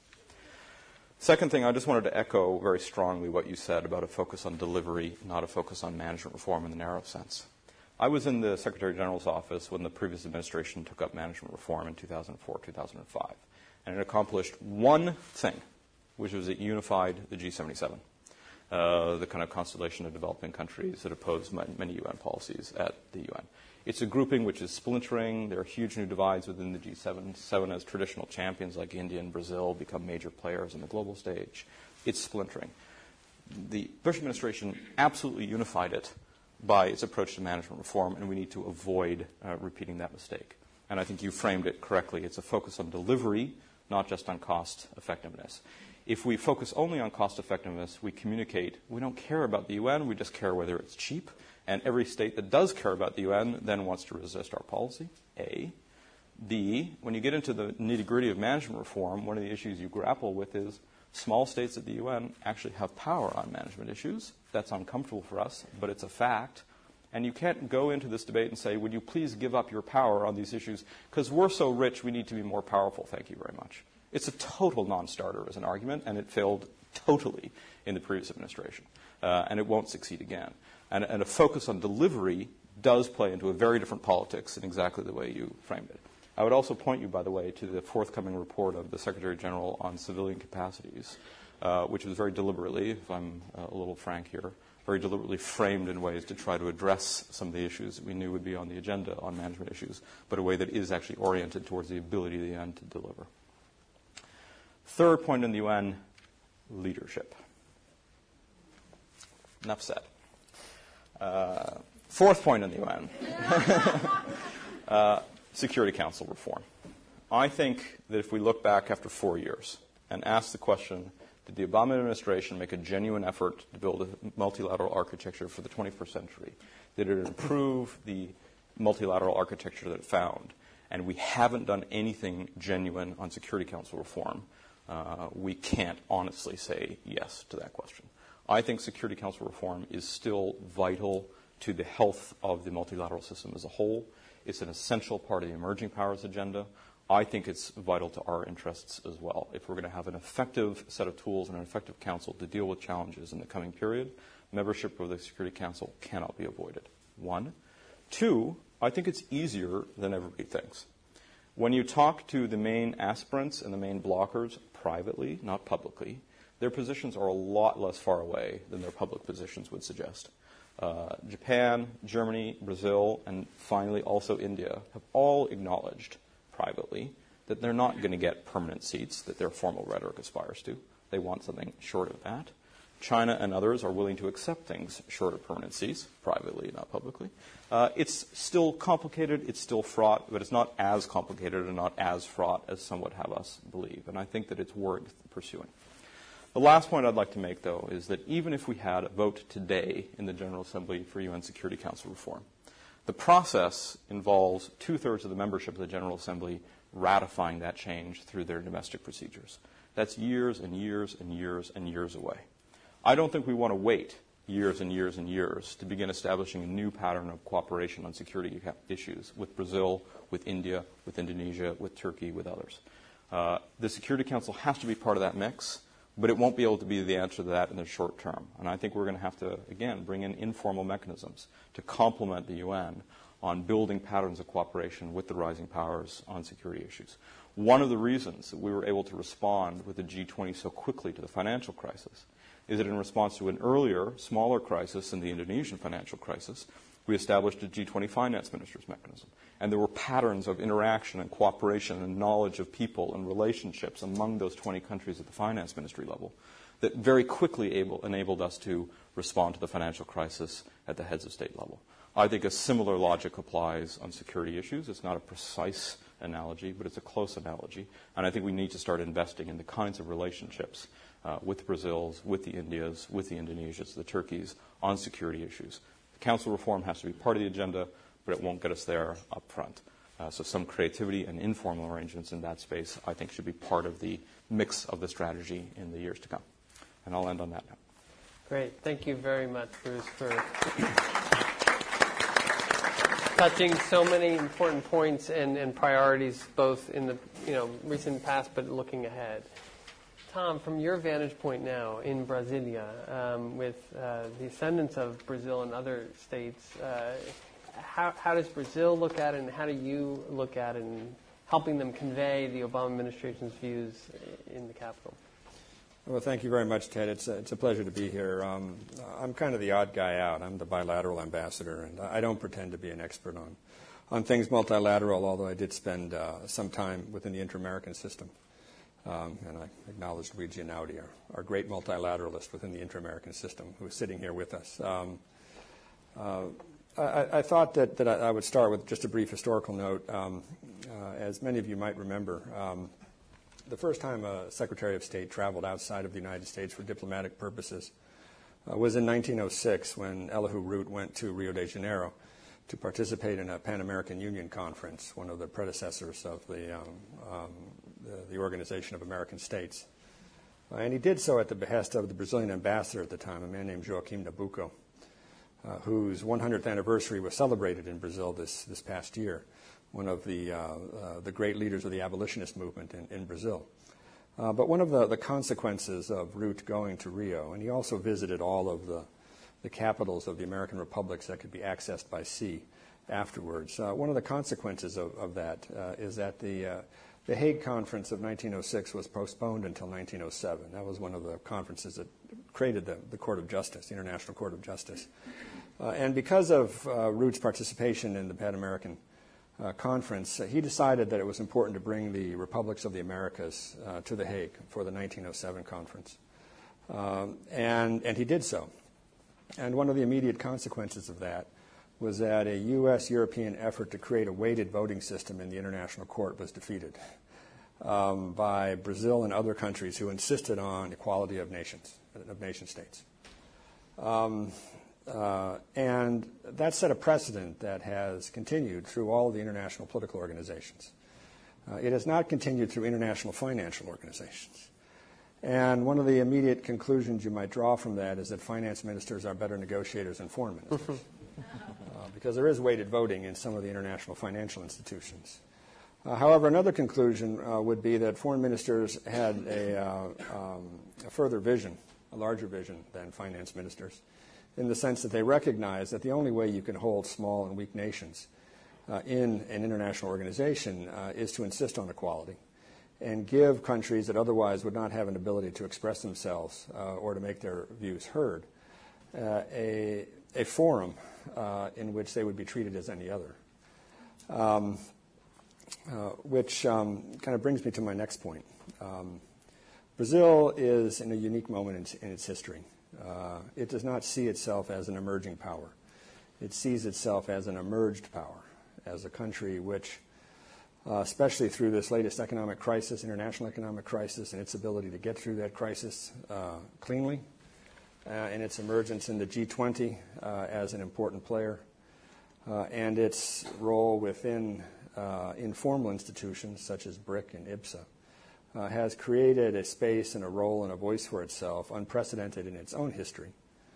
Second thing, I just wanted to echo very strongly what you said about a focus on delivery, not a focus on management reform in the narrow sense. I was in the Secretary General's office when the previous administration took up management reform in two thousand four, two thousand five. And it accomplished one thing, which was it unified the G seventy-seven, uh, the kind of constellation of developing countries that oppose many U N policies at the U N. It's a grouping which is splintering. There are huge new divides within the G seven, seven as traditional champions like India and Brazil become major players on the global stage. It's splintering. The Bush administration absolutely unified it by its approach to management reform, and we need to avoid uh, repeating that mistake. And I think you framed it correctly. It's a focus on delivery, not just on cost effectiveness. If we focus only on cost effectiveness, we communicate, we don't care about the U N, we just care whether it's cheap. And every state that does care about the U N then wants to resist our policy, A. B, when you get into the nitty-gritty of management reform, one of the issues you grapple with is Small states at the U N actually have power on management issues. That's uncomfortable for us, but it's a fact. And you can't go into this debate and say, would you please give up your power on these issues? Because we're so rich, we need to be more powerful. Thank you very much. It's a total non-starter as an argument, and it failed totally in the previous administration. Uh, and it won't succeed again. And, and a focus on delivery does play into a very different politics in exactly the way you framed it. I would also point you, by the way, to the forthcoming report of the Secretary General on civilian capacities, uh, which was very deliberately, if I'm uh, a little frank here, very deliberately framed in ways to try to address some of the issues that we knew would be on the agenda on management issues, but a way that is actually oriented towards the ability of the U N to deliver. Third point in the U N, leadership. Enough said. Uh, fourth point in the U N, uh, Security Council reform. I think that if we look back after four years and ask the question, did the Obama administration make a genuine effort to build a multilateral architecture for the twenty-first century? Did it improve the multilateral architecture that it found? And we haven't done anything genuine on Security Council reform. Uh, we can't honestly say yes to that question. I think Security Council reform is still vital to the health of the multilateral system as a whole. It's an essential part of the emerging powers agenda. I think it's vital to our interests as well. If we're going to have an effective set of tools and an effective council to deal with challenges in the coming period, membership of the Security Council cannot be avoided. One. Two, I think it's easier than everybody thinks. When you talk to the main aspirants and the main blockers privately, not publicly, their positions are a lot less far away than their public positions would suggest. Uh, Japan, Germany, Brazil, and finally also India have all acknowledged privately that they're not going to get permanent seats that their formal rhetoric aspires to. They want something short of that. China and others are willing to accept things short of permanent seats, privately, not publicly. Uh, it's still complicated, it's still fraught, but it's not as complicated and not as fraught as some would have us believe. And I think that it's worth pursuing. The last point I'd like to make, though, is that even if we had a vote today in the General Assembly for U N Security Council reform, the process involves two-thirds of the membership of the General Assembly ratifying that change through their domestic procedures. That's years and years and years and years away. I don't think we want to wait years and years and years to begin establishing a new pattern of cooperation on security issues with Brazil, with India, with Indonesia, with Turkey, with others. Uh, the Security Council has to be part of that mix, but it won't be able to be the answer to that in the short term. And I think we're going to have to, again, bring in informal mechanisms to complement the U N on building patterns of cooperation with the rising powers on security issues. One of the reasons that we were able to respond with the G twenty so quickly to the financial crisis is that in response to an earlier, smaller crisis in the Indonesian financial crisis, we established a G twenty finance ministers mechanism. And there were patterns of interaction and cooperation and knowledge of people and relationships among those twenty countries at the finance ministry level that very quickly able, enabled us to respond to the financial crisis at the heads of state level. I think a similar logic applies on security issues. It's not a precise analogy, but it's a close analogy. And I think we need to start investing in the kinds of relationships uh, with the Brazils, with the Indias, with the Indonesias, the Turkeys on security issues. Council reform has to be part of the agenda, but it won't get us there up front. Uh, so some creativity and informal arrangements in that space, I think, should be part of the mix of the strategy in the years to come. And I'll end on that note. Great. Thank you very much, Bruce, for touching so many important points and, and priorities, both in the you know recent past but looking ahead. Tom, from your vantage point now in Brasilia, um, with uh, the ascendance of Brazil and other states, uh, how, how does Brazil look at it, and how do you look at it in helping them convey the Obama administration's views in the Capitol? Well, thank you very much, Ted. It's a, it's a pleasure to be here. Um, I'm kind of the odd guy out. I'm the bilateral ambassador, and I don't pretend to be an expert on, on things multilateral, although I did spend uh, some time within the inter-American system. Um, and I acknowledge Luigi Einaudi, our, our great multilateralist within the inter-American system, who is sitting here with us. Um, uh, I, I thought that, that I would start with just a brief historical note. Um, uh, as many of you might remember, um, the first time a Secretary of State traveled outside of the United States for diplomatic purposes uh, was in nineteen oh six when Elihu Root went to Rio de Janeiro to participate in a Pan American Union Conference, one of the predecessors of the, um, um, the, the Organization of American States. Uh, and he did so at the behest of the Brazilian ambassador at the time, a man named Joaquim Nabuco, uh, whose one hundredth anniversary was celebrated in Brazil this, this past year, one of the, uh, uh, the great leaders of the abolitionist movement in, in Brazil. Uh, but one of the, the consequences of Root going to Rio, and he also visited all of the, the capitals of the American republics that could be accessed by sea afterwards. Uh, one of the consequences of, of that uh, is that the, uh, the Hague Conference of nineteen oh six was postponed until nineteen oh seven. That was one of the conferences that created the, the Court of Justice, the International Court of Justice. Uh, and because of uh, Root's participation in the Pan American Uh, conference, uh, he decided that it was important to bring the republics of the Americas uh, to The Hague for the nineteen oh seven conference. Um, and, and he did so. And one of the immediate consequences of that was that a U S European effort to create a weighted voting system in the International Court was defeated um, by Brazil and other countries who insisted on equality of nations, of nation states. Um, Uh, and that set a precedent that has continued through all of the international political organizations. Uh, it has not continued through international financial organizations. And one of the immediate conclusions you might draw from that is that finance ministers are better negotiators than foreign ministers, uh, because there is weighted voting in some of the international financial institutions. Uh, however, another conclusion uh, would be that foreign ministers had a, uh, um, a further vision, a larger vision than finance ministers, in the sense that they recognize that the only way you can hold small and weak nations uh, in an international organization uh, is to insist on equality and give countries that otherwise would not have an ability to express themselves uh, or to make their views heard uh, a, a forum uh, in which they would be treated as any other. Um, uh, which um, kind of brings me to my next point. Um, Brazil is in a unique moment in, in its history. Uh, it does not see itself as an emerging power. It sees itself as an emerged power, as a country which, uh, especially through this latest economic crisis, international economic crisis, and its ability to get through that crisis uh, cleanly, uh, and its emergence in the G twenty uh, as an important player, uh, and its role within uh, informal institutions such as BRIC and IBSA, Uh, has created a space and a role and a voice for itself unprecedented in its own history,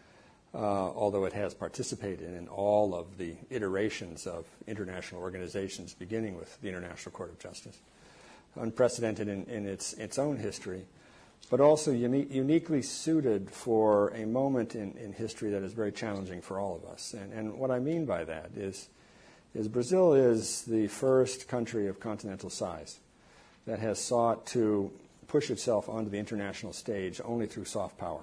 uh, although it has participated in all of the iterations of international organizations, beginning with the International Court of Justice. Unprecedented in, in its, its own history, but also uni- uniquely suited for a moment in, in history that is very challenging for all of us. And, and what I mean by that is, is Brazil is the first country of continental size that has sought to push itself onto the international stage only through soft power.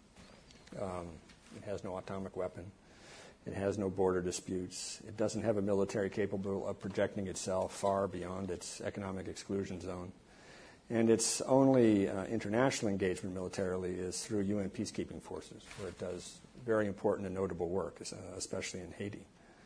Um, it has no atomic weapon. It has no border disputes. It doesn't have a military capable of projecting itself far beyond its economic exclusion zone. And its only uh, international engagement militarily is through U N peacekeeping forces, where it does very important and notable work, especially in Haiti.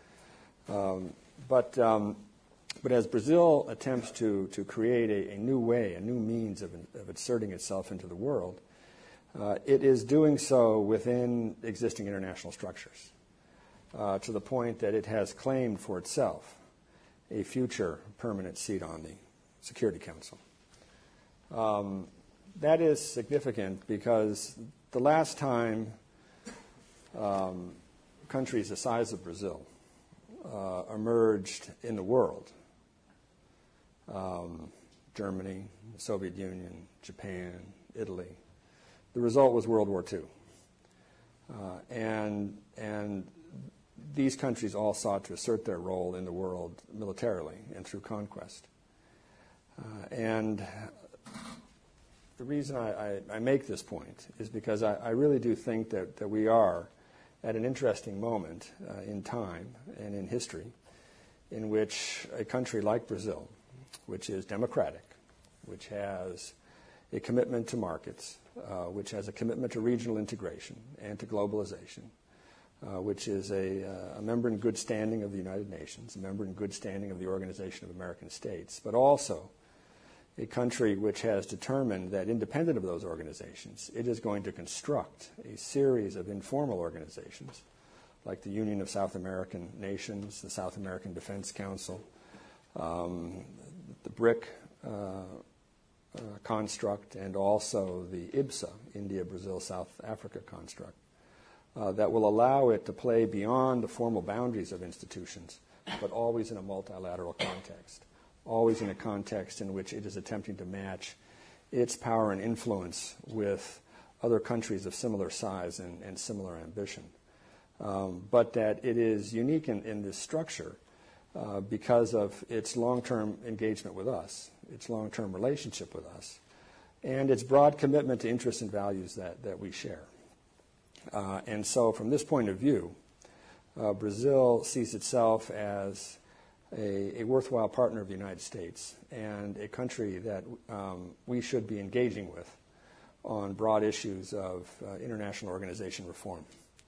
Um, but... Um, But as Brazil attempts to, to create a, a new way, a new means of, of inserting itself into the world, uh, it is doing so within existing international structures, uh, to the point that it has claimed for itself a future permanent seat on the Security Council. Um, that is significant because the last time um, countries the size of Brazil uh, emerged in the world, Um, Germany, the Soviet Union, Japan, Italy. The result was World War Two. Uh, and, and these countries all sought to assert their role in the world militarily and through conquest. Uh, and the reason I, I, I make this point is because I, I really do think that, that we are at an interesting moment uh, in time and in history in which a country like Brazil, which is democratic, which has a commitment to markets, uh, which has a commitment to regional integration and to globalization, uh, which is a, uh, a member in good standing of the United Nations, a member in good standing of the Organization of American States, but also a country which has determined that independent of those organizations, it is going to construct a series of informal organizations like the Union of South American Nations, the South American Defense Council, um, the BRIC uh, uh, construct and also the I B S A, India, Brazil, South Africa construct, uh, that will allow it to play beyond the formal boundaries of institutions, but always in a multilateral context, always in a context in which it is attempting to match its power and influence with other countries of similar size and, and similar ambition. Um, but that it is unique in, in this structure uh, because of its long-term engagement with us, its long-term relationship with us, and its broad commitment to interests and values that, that we share. Uh, and so from this point of view, uh, Brazil sees itself as a, a worthwhile partner of the United States and a country that um, we should be engaging with on broad issues of uh, international organization reform.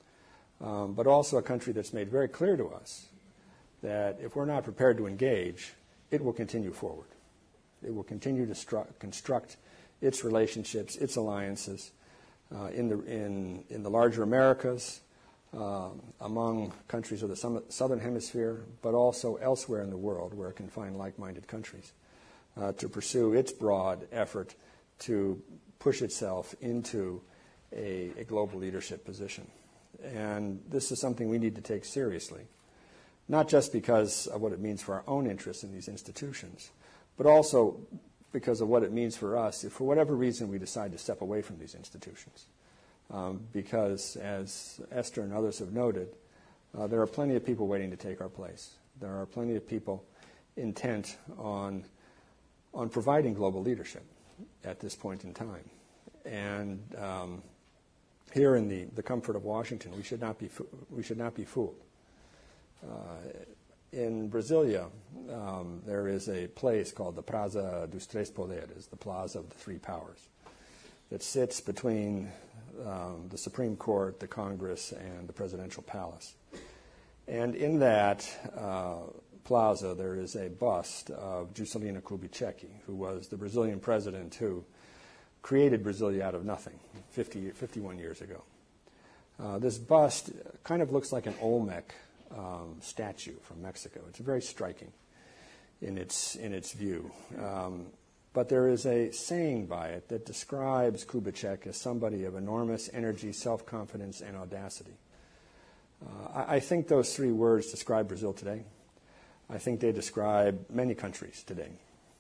Um, but also a country that's made very clear to us that if we're not prepared to engage, it will continue forward. It will continue to stru- construct its relationships, its alliances uh, in, the, in, in the larger Americas, uh, among countries of the sum- Southern Hemisphere, but also elsewhere in the world where it can find like-minded countries, uh, to pursue its broad effort to push itself into a, a global leadership position. And this is something we need to take seriously, not just because of what it means for our own interests in these institutions, but also because of what it means for us if for whatever reason we decide to step away from these institutions. Um, because, as Esther and others have noted, uh, there are plenty of people waiting to take our place. There are plenty of people intent on, on providing global leadership at this point in time. And um, here in the, the comfort of Washington, we should not be, fo- we should not be fooled. Uh, in Brasilia, um, there is a place called the Praça dos Três Poderes, the Plaza of the Three Powers, that sits between um, the Supreme Court, the Congress, and the Presidential Palace. And in that uh, plaza, there is a bust of Juscelino Kubitschek, who was the Brazilian president who created Brasilia out of nothing fifty, fifty-one years ago. Uh, this bust kind of looks like an Olmec um, statue from Mexico. It's very striking in its, in its view. Um, but there is a saying by it that describes Kubitschek as somebody of enormous energy, self-confidence, and audacity. Uh, I, I think those three words describe Brazil today. I think they describe many countries today.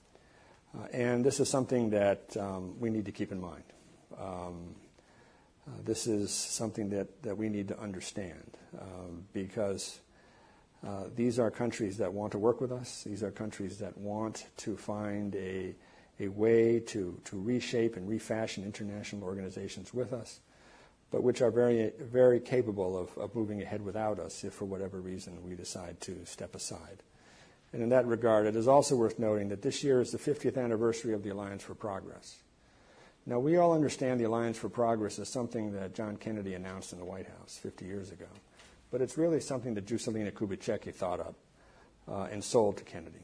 Uh, and this is something that um, we need to keep in mind. Um, uh, this is something that, that we need to understand um, because uh, these are countries that want to work with us. These are countries that want to find a, a way to, to reshape and refashion international organizations with us, but which are very, very capable of, of moving ahead without us if for whatever reason we decide to step aside. And in that regard, it is also worth noting that this year is the fiftieth anniversary of the Alliance for Progress. Now, we all understand the Alliance for Progress as something that John Kennedy announced in the White House fifty years ago. But it's really something that Juscelino Kubitschek thought up uh, and sold to Kennedy.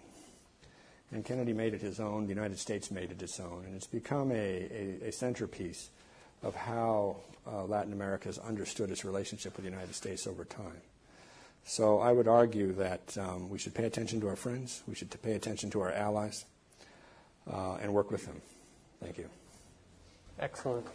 And Kennedy made it his own. The United States made it its own. And it's become a, a, a centerpiece of how uh, Latin America has understood its relationship with the United States over time. So I would argue that um, we should pay attention to our friends, we should pay attention to our allies, uh, and work with them. Thank you. Excellent.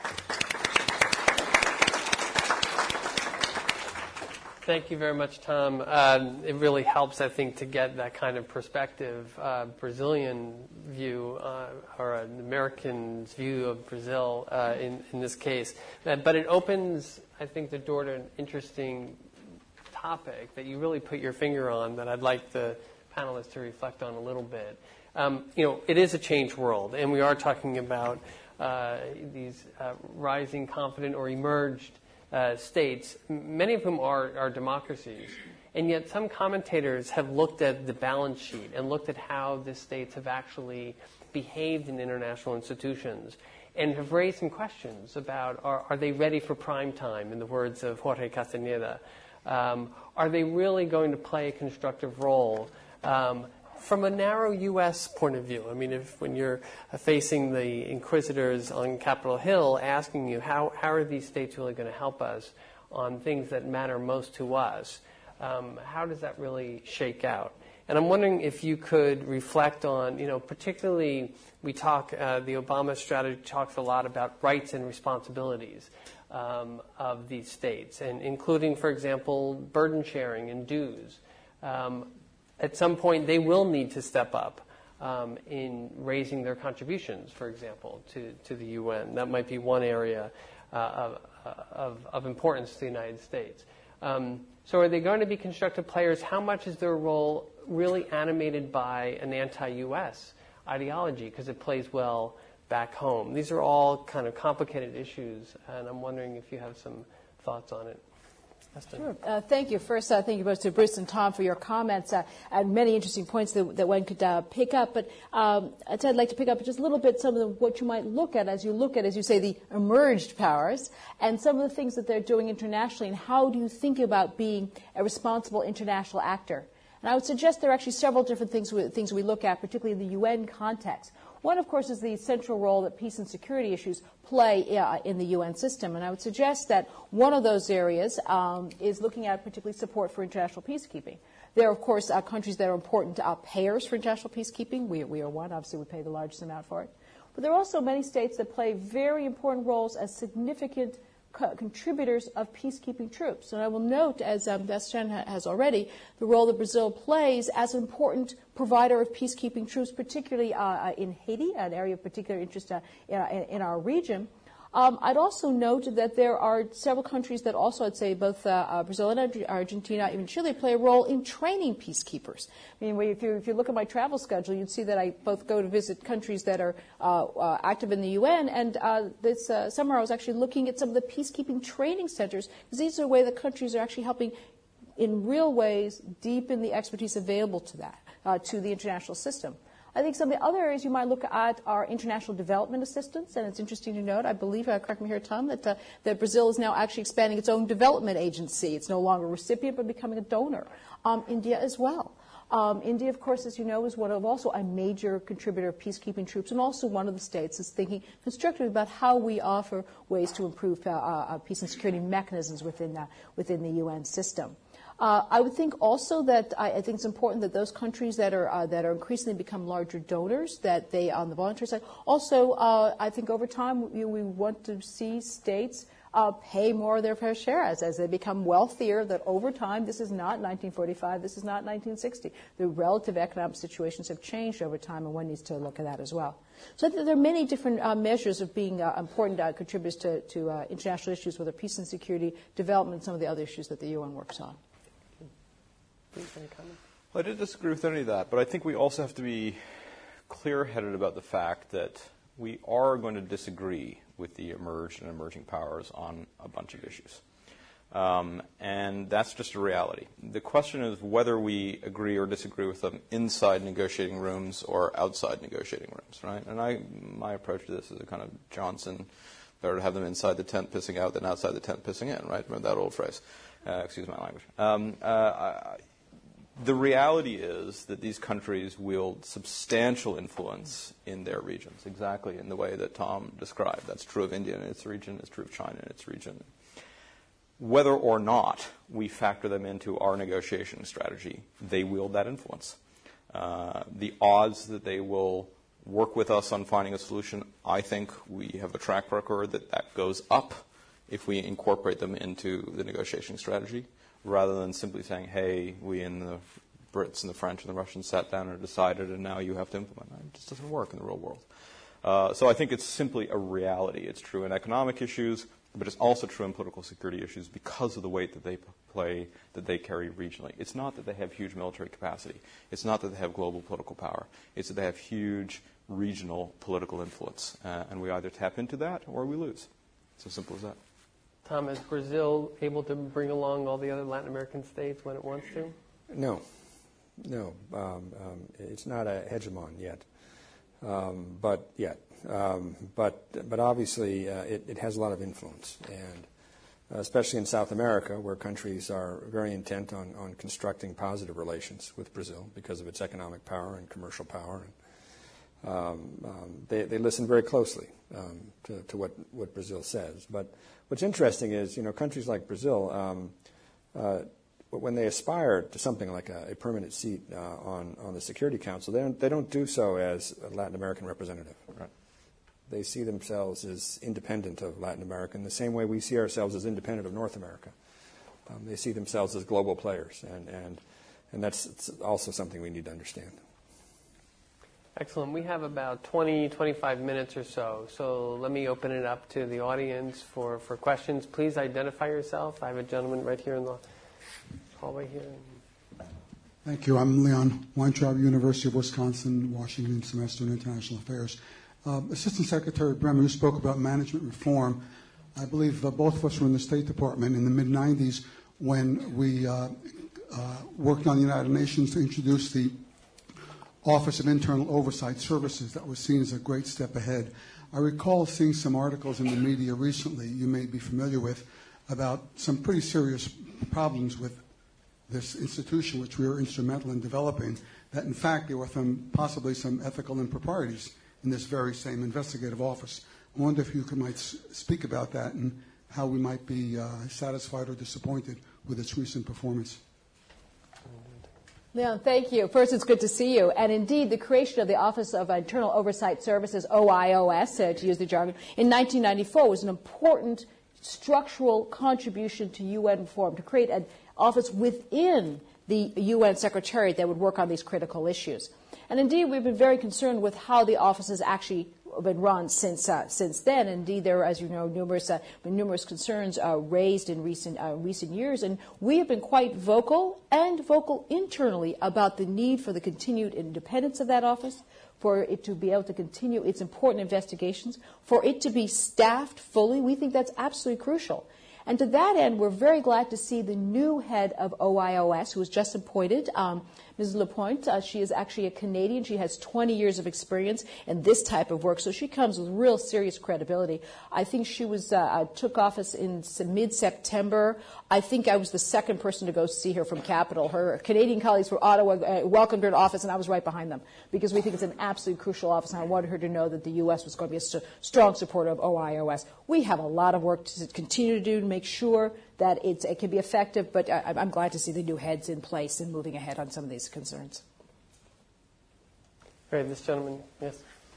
Thank you very much, Tom. Um, it really helps, I think, to get that kind of perspective, uh, Brazilian view, uh, or an American's view of Brazil uh, in, in this case. Uh, but it opens, I think, the door to an interesting topic that you really put your finger on that I'd like the panelists to reflect on a little bit. Um, you know, it is a changed world, and we are talking about uh, these uh, rising, confident, or emerged uh, states, many of whom are, are democracies. And yet some commentators have looked at the balance sheet and looked at how the states have actually behaved in international institutions and have raised some questions about are, are they ready for prime time, in the words of Jorge Castañeda. Um, are they really going to play a constructive role um, from a narrow U S point of view? I mean, if when you're facing the inquisitors on Capitol Hill asking you how, how are these states really going to help us on things that matter most to us, Um, how does that really shake out? And I'm wondering if you could reflect on, you know, particularly we talk, uh, the Obama strategy talks a lot about rights and responsibilities um, of these states, and including, for example, burden sharing and dues. Um, at some point, they will need to step up um, in raising their contributions, for example, to, to the U N. That might be one area uh, of, of, of importance to the United States. Um, so are they going to be constructive players? How much is their role really animated by an anti-U S ideology because it plays well back home? These are all kind of complicated issues, and I'm wondering if you have some thoughts on it. Esther. Sure. Uh, thank you. First, uh, thank you both to Bruce and Tom for your comments uh, and many interesting points that, that one could uh, pick up. But um, I'd like to pick up just a little bit some of the, what you might look at as you look at, as you say, the emerged powers and some of the things that they're doing internationally, and how do you think about being a responsible international actor? And I would suggest there are actually several different things we, things we look at, particularly in the U N context. One, of course, is the central role that peace and security issues play uh, in the U N system. And I would suggest that one of those areas um, is looking at particularly support for international peacekeeping. There are, of course, uh, countries that are important uh, payers for international peacekeeping. We, we are one. Obviously, we pay the largest amount for it. But there are also many states that play very important roles as significant co- contributors of peacekeeping troops. And I will note, as um, Bastian ha- has already, the role that Brazil plays as an important provider of peacekeeping troops, particularly uh, in Haiti, an area of particular interest uh, in, in our region. Um, I'd also note that there are several countries that also, I'd say, both uh, uh, Brazil and Argentina, even Chile, play a role in training peacekeepers. I mean, if you, if you look at my travel schedule, you'd see that I both go to visit countries that are uh, uh, active in the U N, and uh, this uh, summer I was actually looking at some of the peacekeeping training centers, because these are the way the countries are actually helping in real ways deepen the expertise available to that, uh, to the international system. I think some of the other areas you might look at are international development assistance, and it's interesting to note, I believe, uh, correct me here, Tom, that, uh, that Brazil is now actually expanding its own development agency. It's no longer a recipient, but becoming a donor. Um, India as well. Um, India, of course, as you know, is one of also a major contributor of peacekeeping troops, and also one of the states is thinking constructively about how we offer ways to improve uh, uh, peace and security mechanisms within, uh, within the U N system. Uh, I would think also that I, I think it's important that those countries that are uh, that are increasingly become larger donors, that they, on the voluntary side, also uh, I think over time we, we want to see states uh, pay more of their fair share as, as they become wealthier, that over time, this is not nineteen forty-five, this is not nineteen sixty. The relative economic situations have changed over time, and one needs to look at that as well. So I think there are many different uh, measures of being uh, important uh, contributors to, to uh, international issues, whether peace and security, development, and some of the other issues that the U N works on. Please, any comment? Well, I didn't disagree with any of that, but I think we also have to be clear-headed about the fact that we are going to disagree with the emerged and emerging powers on a bunch of issues. Um, and that's just a reality. The question is whether we agree or disagree with them inside negotiating rooms or outside negotiating rooms, right? And I, my approach to this is a kind of Johnson, better to have them inside the tent pissing out than outside the tent pissing in, right? Remember that old phrase. Uh, excuse my language. Um, uh, I, The reality is that these countries wield substantial influence in their regions, exactly in the way that Tom described. That's true of India in its region, it's true of China in its region. Whether or not we factor them into our negotiation strategy, they wield that influence. Uh, the odds that they will work with us on finding a solution, I think we have a track record that that goes up if we incorporate them into the negotiation strategy, rather than simply saying, hey, we and the Brits and the French and the Russians sat down and decided, and now you have to implement it. It just doesn't work in the real world. Uh, so I think it's simply a reality. It's true in economic issues, but it's also true in political security issues because of the weight that they play, that they carry regionally. It's not that they have huge military capacity. It's not that they have global political power. It's that they have huge regional political influence. Uh, and we either tap into that or we lose. It's as simple as that. Tom, is Brazil able to bring along all the other Latin American states when it wants to? No. No. Um, um, it's not a hegemon yet. Um, but yet. Um, but but obviously uh, it, it has a lot of influence. And uh, especially in South America, where countries are very intent on, on constructing positive relations with Brazil because of its economic power and commercial power. And, um, um, they, they listen very closely um, to, to what, what Brazil says. But what's interesting is, you know, countries like Brazil, um, uh, when they aspire to something like a, a permanent seat uh, on, on the Security Council, they don't, they don't do so as a Latin American representative. Right? They see themselves as independent of Latin America in the same way we see ourselves as independent of North America. Um, they see themselves as global players, and, and, and that's also something we need to understand. Excellent. We have about twenty, twenty-five minutes or so, so let me open it up to the audience for, for questions. Please identify yourself. I have a gentleman right here in the hallway here. Thank you. I'm Leon Weintraub, University of Wisconsin, Washington Semester in International Affairs. Uh, Assistant Secretary Bremer, you spoke about management reform. I believe uh, both of us were in the State Department in the mid nineties when we uh, uh, worked on the United Nations to introduce the Office of Internal Oversight Services. That was seen as a great step ahead. I recall seeing some articles in the media recently, you may be familiar with, about some pretty serious problems with this institution, which we were instrumental in developing, that in fact there were some, possibly some ethical improprieties in this very same investigative office. I wonder if you could might speak about that and how we might be uh, satisfied or disappointed with its recent performance. Leon, thank you. First, it's good to see you. And indeed, the creation of the Office of Internal Oversight Services, O I O S, uh, to use the jargon, in nineteen ninety-four was an important structural contribution to U N reform, to create an office within the U N Secretariat that would work on these critical issues. And indeed, we've been very concerned with how the office has actually been run since uh, since then. Indeed, there are, as you know, numerous uh, numerous concerns uh, raised in recent uh, recent years, and we have been quite vocal and vocal internally about the need for the continued independence of that office, for it to be able to continue its important investigations, for it to be staffed fully. We think that's absolutely crucial. And to that end, we're very glad to see the new head of O I O S, who was just appointed, um, Miz Lapointe. Uh, she is actually a Canadian. She has twenty years of experience in this type of work, so she comes with real serious credibility. I think she was uh, uh, took office in mid-September. I think I was the second person to go see her from Capitol. Her Canadian colleagues from Ottawa uh, welcomed her to office, and I was right behind them, because we think it's an absolutely crucial office, and I wanted her to know that the U S was going to be a st- strong supporter of O I O S. We have a lot of work to continue to do to make sure that it's, it can be effective, but I, I'm glad to see the new heads in place and moving ahead on some of these concerns. All right, this gentleman, yes.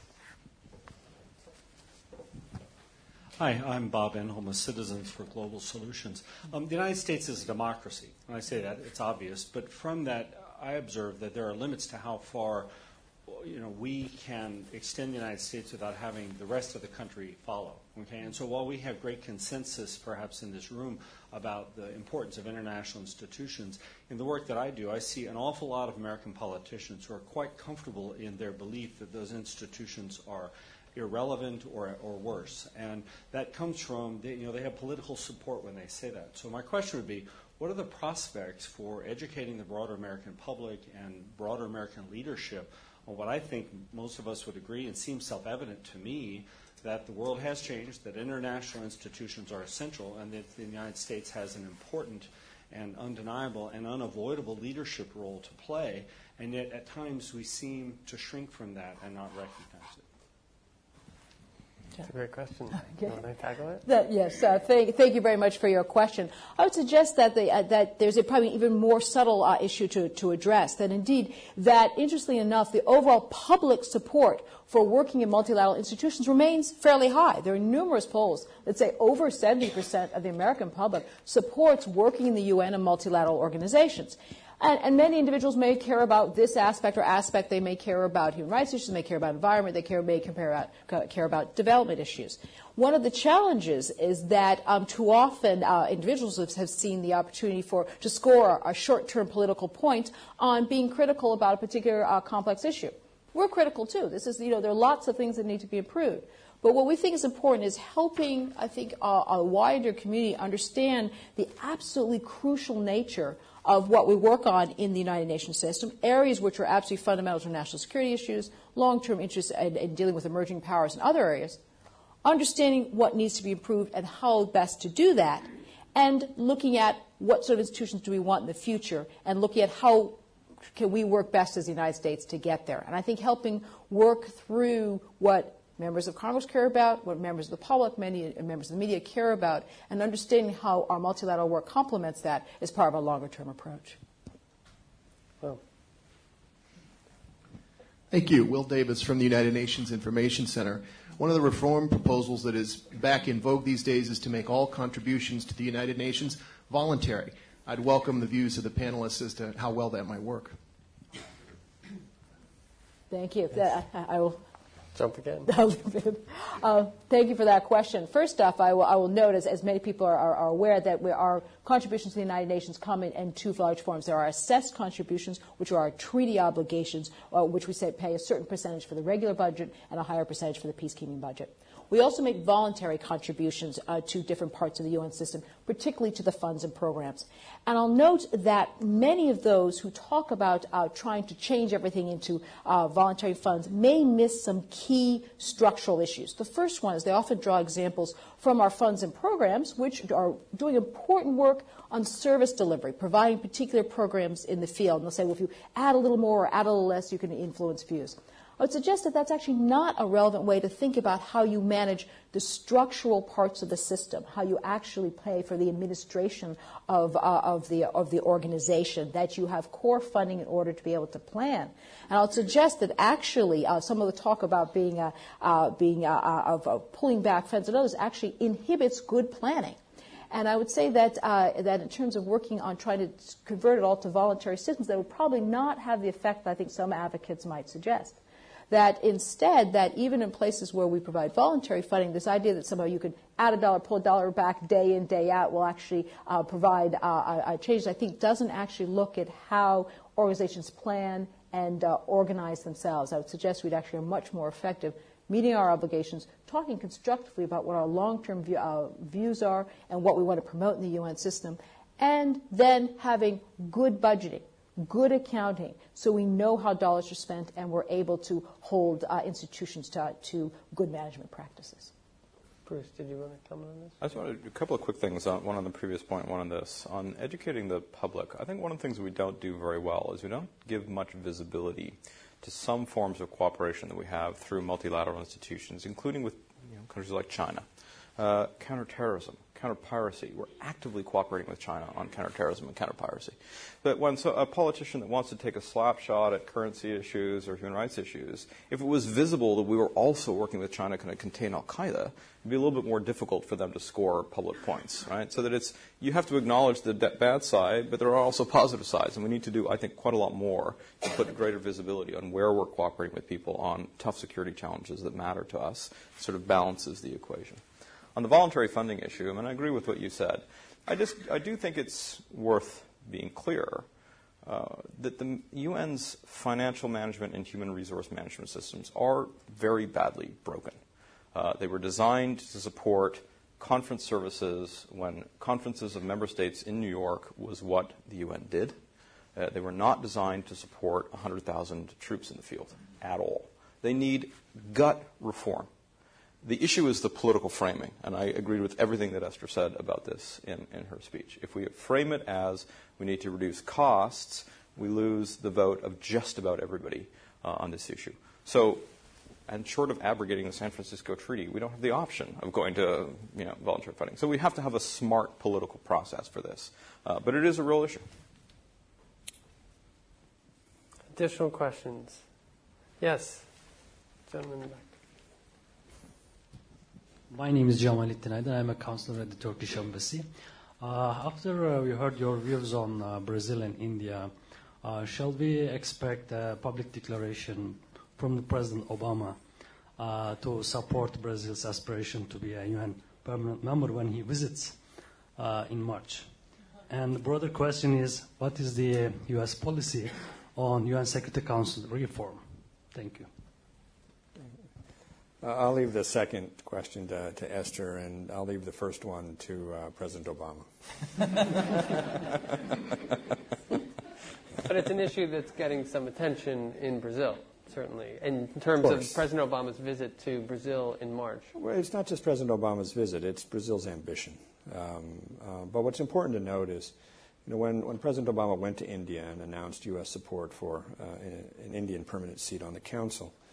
Hi, I'm Bob Enholm, a Citizens for Global Solutions. Um, the United States is a democracy. When I say that, it's obvious, but from that, I observe that there are limits to how far you know, we can extend the United States without having the rest of the country follow. Okay, and so while we have great consensus, perhaps in this room, about the importance of international institutions, in the work that I do, I see an awful lot of American politicians who are quite comfortable in their belief that those institutions are irrelevant or, or worse, and that comes from they, you know they have political support when they say that. So my question would be, what are the prospects for educating the broader American public and broader American leadership on what I think most of us would agree and seems self-evident to me, that the world has changed, that international institutions are essential, and that the United States has an important and undeniable and unavoidable leadership role to play, and yet at times we seem to shrink from that and not recognize it? That's a great question. Okay. Want to tackle it? That, yes, uh, thank, thank you very much for your question. I would suggest that, the, uh, that there's a probably even more subtle uh, issue to, to address, that indeed, that interestingly enough, the overall public support for working in multilateral institutions remains fairly high. There are numerous polls that say over seventy percent of the American public supports working in the U N and multilateral organizations. And, and many individuals may care about this aspect or aspect. They may care about human rights issues. They may care about environment. They care, may compare about, care about development issues. One of the challenges is that um, too often uh, individuals have, have seen the opportunity for to score a short-term political point on being critical about a particular uh, complex issue. We're critical too. This is, you know, there are lots of things that need to be improved. But what we think is important is helping, I think, uh, a wider community understand the absolutely crucial nature of what we work on in the United Nations system, areas which are absolutely fundamental to national security issues, long-term interests in, in dealing with emerging powers and other areas, understanding what needs to be improved and how best to do that, and looking at what sort of institutions do we want in the future, and looking at how can we work best as the United States to get there. And I think helping work through what members of Congress care about, what members of the public, many members of the media care about, and understanding how our multilateral work complements that is part of our longer-term approach. Well. Thank you. Will Davis from the United Nations Information Center. One of the reform proposals that is back in vogue these days is to make all contributions to the United Nations voluntary. I'd welcome the views of the panelists as to how well that might work. Thank you. Yes. I, I will jump again. uh, thank you for that question. First off, I will, I will note, as, as many people are, are, are aware, that we, our contributions to the United Nations come in, in two large forms. There are assessed contributions, which are our treaty obligations, uh, which we say pay a certain percentage for the regular budget and a higher percentage for the peacekeeping budget. We also make voluntary contributions uh, to different parts of the U N system, particularly to the funds and programs. And I'll note that many of those who talk about uh, trying to change everything into uh, voluntary funds may miss some key structural issues. The first one is they often draw examples from our funds and programs, which are doing important work on service delivery, providing particular programs in the field. And they'll say, well, if you add a little more or add a little less, you can influence views. I would suggest that that's actually not a relevant way to think about how you manage the structural parts of the system, how you actually pay for the administration of, uh, of, the, of the organization, that you have core funding in order to be able to plan. And I would suggest that actually uh, some of the talk about being, uh, uh, being uh, uh, of uh, pulling back funds and others actually inhibits good planning. And I would say that, uh, that in terms of working on trying to convert it all to voluntary systems, that would probably not have the effect that I think some advocates might suggest. That instead, that even in places where we provide voluntary funding, this idea that somehow you can add a dollar, pull a dollar back day in, day out will actually uh, provide uh, a change, I think doesn't actually look at how organizations plan and uh, organize themselves. I would suggest we'd actually are much more effective meeting our obligations, talking constructively about what our long-term view, uh, views are and what we want to promote in the U N system, and then having good budgeting, good accounting, so we know how dollars are spent and we're able to hold uh, institutions to, to good management practices. Bruce, did you want to comment on this? I just wanted to, a couple of quick things, on, one on the previous point, one on this. On educating the public, I think one of the things we don't do very well is we don't give much visibility to some forms of cooperation that we have through multilateral institutions, including with you know, countries like China. Uh, counterterrorism, counter-piracy. We're actively cooperating with China on counterterrorism and counter-piracy. But when so a politician that wants to take a slap shot at currency issues or human rights issues, if it was visible that we were also working with China to contain al-Qaeda, it'd be a little bit more difficult for them to score public points, right? So that it's, you have to acknowledge the bad side, but there are also positive sides, and we need to do, I think, quite a lot more to put greater visibility on where we're cooperating with people on tough security challenges that matter to us. It sort of balances the equation. On the voluntary funding issue, I mean, I agree with what you said. I just, I do think it's worth being clear uh, that the U N's financial management and human resource management systems are very badly broken. Uh, they were designed to support conference services when conferences of member states in New York was what the U N did. Uh, they were not designed to support one hundred thousand troops in the field at all. They need gut reform. The issue is the political framing, and I agreed with everything that Esther said about this in, in her speech. If we frame it as we need to reduce costs, we lose the vote of just about everybody uh, on this issue. So, and short of abrogating the San Francisco Treaty, we don't have the option of going to you know, voluntary funding. So we have to have a smart political process for this. Uh, but it is a real issue. Additional questions? Yes. Gentleman in the back. My name is Jamalettin Aydin. I'm a counselor at the Turkish Embassy. Uh, after uh, we heard your views on uh, Brazil and India, uh, shall we expect a public declaration from President Obama uh, to support Brazil's aspiration to be a U N permanent member when he visits uh, in March? And the broader question is, what is the U S policy on U N Security Council reform? Thank you. Uh, I'll leave the second question to, to Esther, and I'll leave the first one to uh, President Obama. But it's an issue that's getting some attention in Brazil, certainly, in terms of, of President Obama's visit to Brazil in March. Well, it's not just President Obama's visit, it's Brazil's ambition. Um, uh, but what's important to note is, you know, when, when President Obama went to India and announced U S support for uh, an Indian permanent seat on the Council,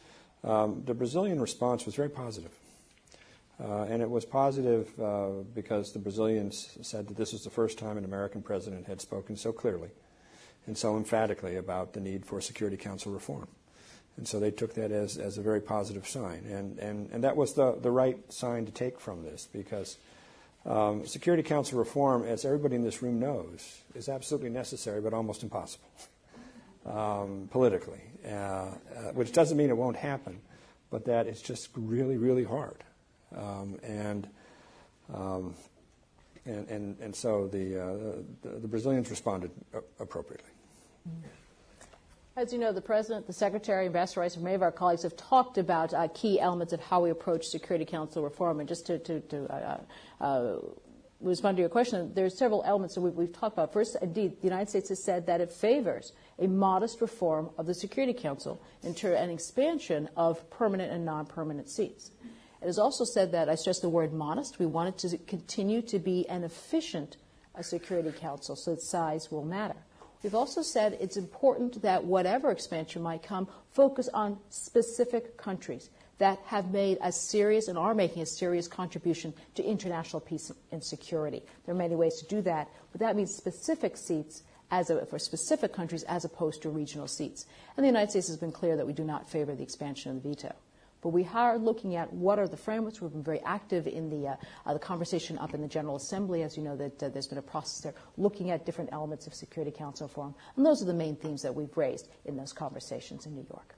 Um, the Brazilian response was very positive. Uh, and it was positive uh, because the Brazilians said that this was the first time an American president had spoken so clearly and so emphatically about the need for Security Council reform. And so they took that as, as a very positive sign. And, and, and that was the, the right sign to take from this, because um, Security Council reform, as everybody in this room knows, is absolutely necessary but almost impossible um, politically, uh, uh, which doesn't mean it won't happen, but that it's just really, really hard. Um, and, um, and and and so the, uh, the the Brazilians responded appropriately. As you know, the President, the Secretary, Ambassador Rice, and many of our colleagues have talked about uh, key elements of how we approach Security Council reform. And just to, to, to uh, uh, respond to your question, there are several elements that we've, we've talked about. First, indeed, the United States has said that it favors a modest reform of the Security Council into an expansion of permanent and non-permanent seats. It has also said that, I stress the word modest, we want it to continue to be an efficient uh, Security Council, so its size will matter. We've also said it's important that whatever expansion might come, focus on specific countries that have made a serious and are making a serious contribution to international peace and security. There are many ways to do that, but that means specific seats as a, for specific countries as opposed to regional seats. And the United States has been clear that we do not favor the expansion of the veto. But we are looking at what are the frameworks. We've been very active in the, uh, uh, the conversation up in the General Assembly. As you know, that uh, there's been a process there looking at different elements of Security Council reform. And those are the main themes that we've raised in those conversations in New York.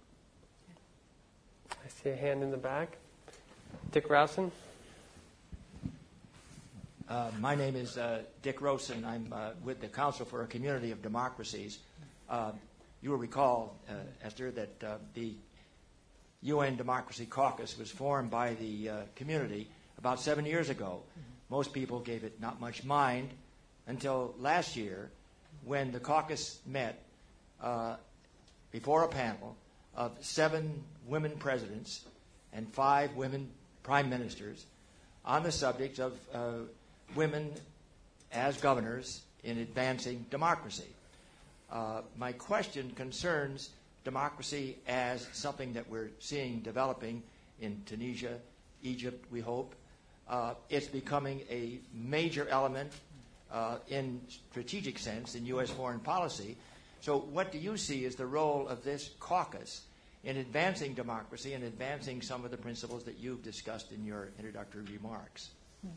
I see a hand in the back. Dick Rowson. Uh, my name is uh, Dick Rowson. I'm uh, with the Council for a Community of Democracies. Uh, you will recall, uh, Esther, that uh, the U N Democracy Caucus was formed by the uh, community about seven years ago. Mm-hmm. Most people gave it not much mind until last year when the caucus met uh, before a panel of seven women presidents and five women prime ministers on the subject of uh, women as governors in advancing democracy. Uh, my question concerns democracy as something that we're seeing developing in Tunisia, Egypt, we hope. Uh, it's becoming a major element uh, in strategic sense in U S foreign policy. So what do you see as the role of this caucus in advancing democracy and advancing some of the principles that you've discussed in your introductory remarks?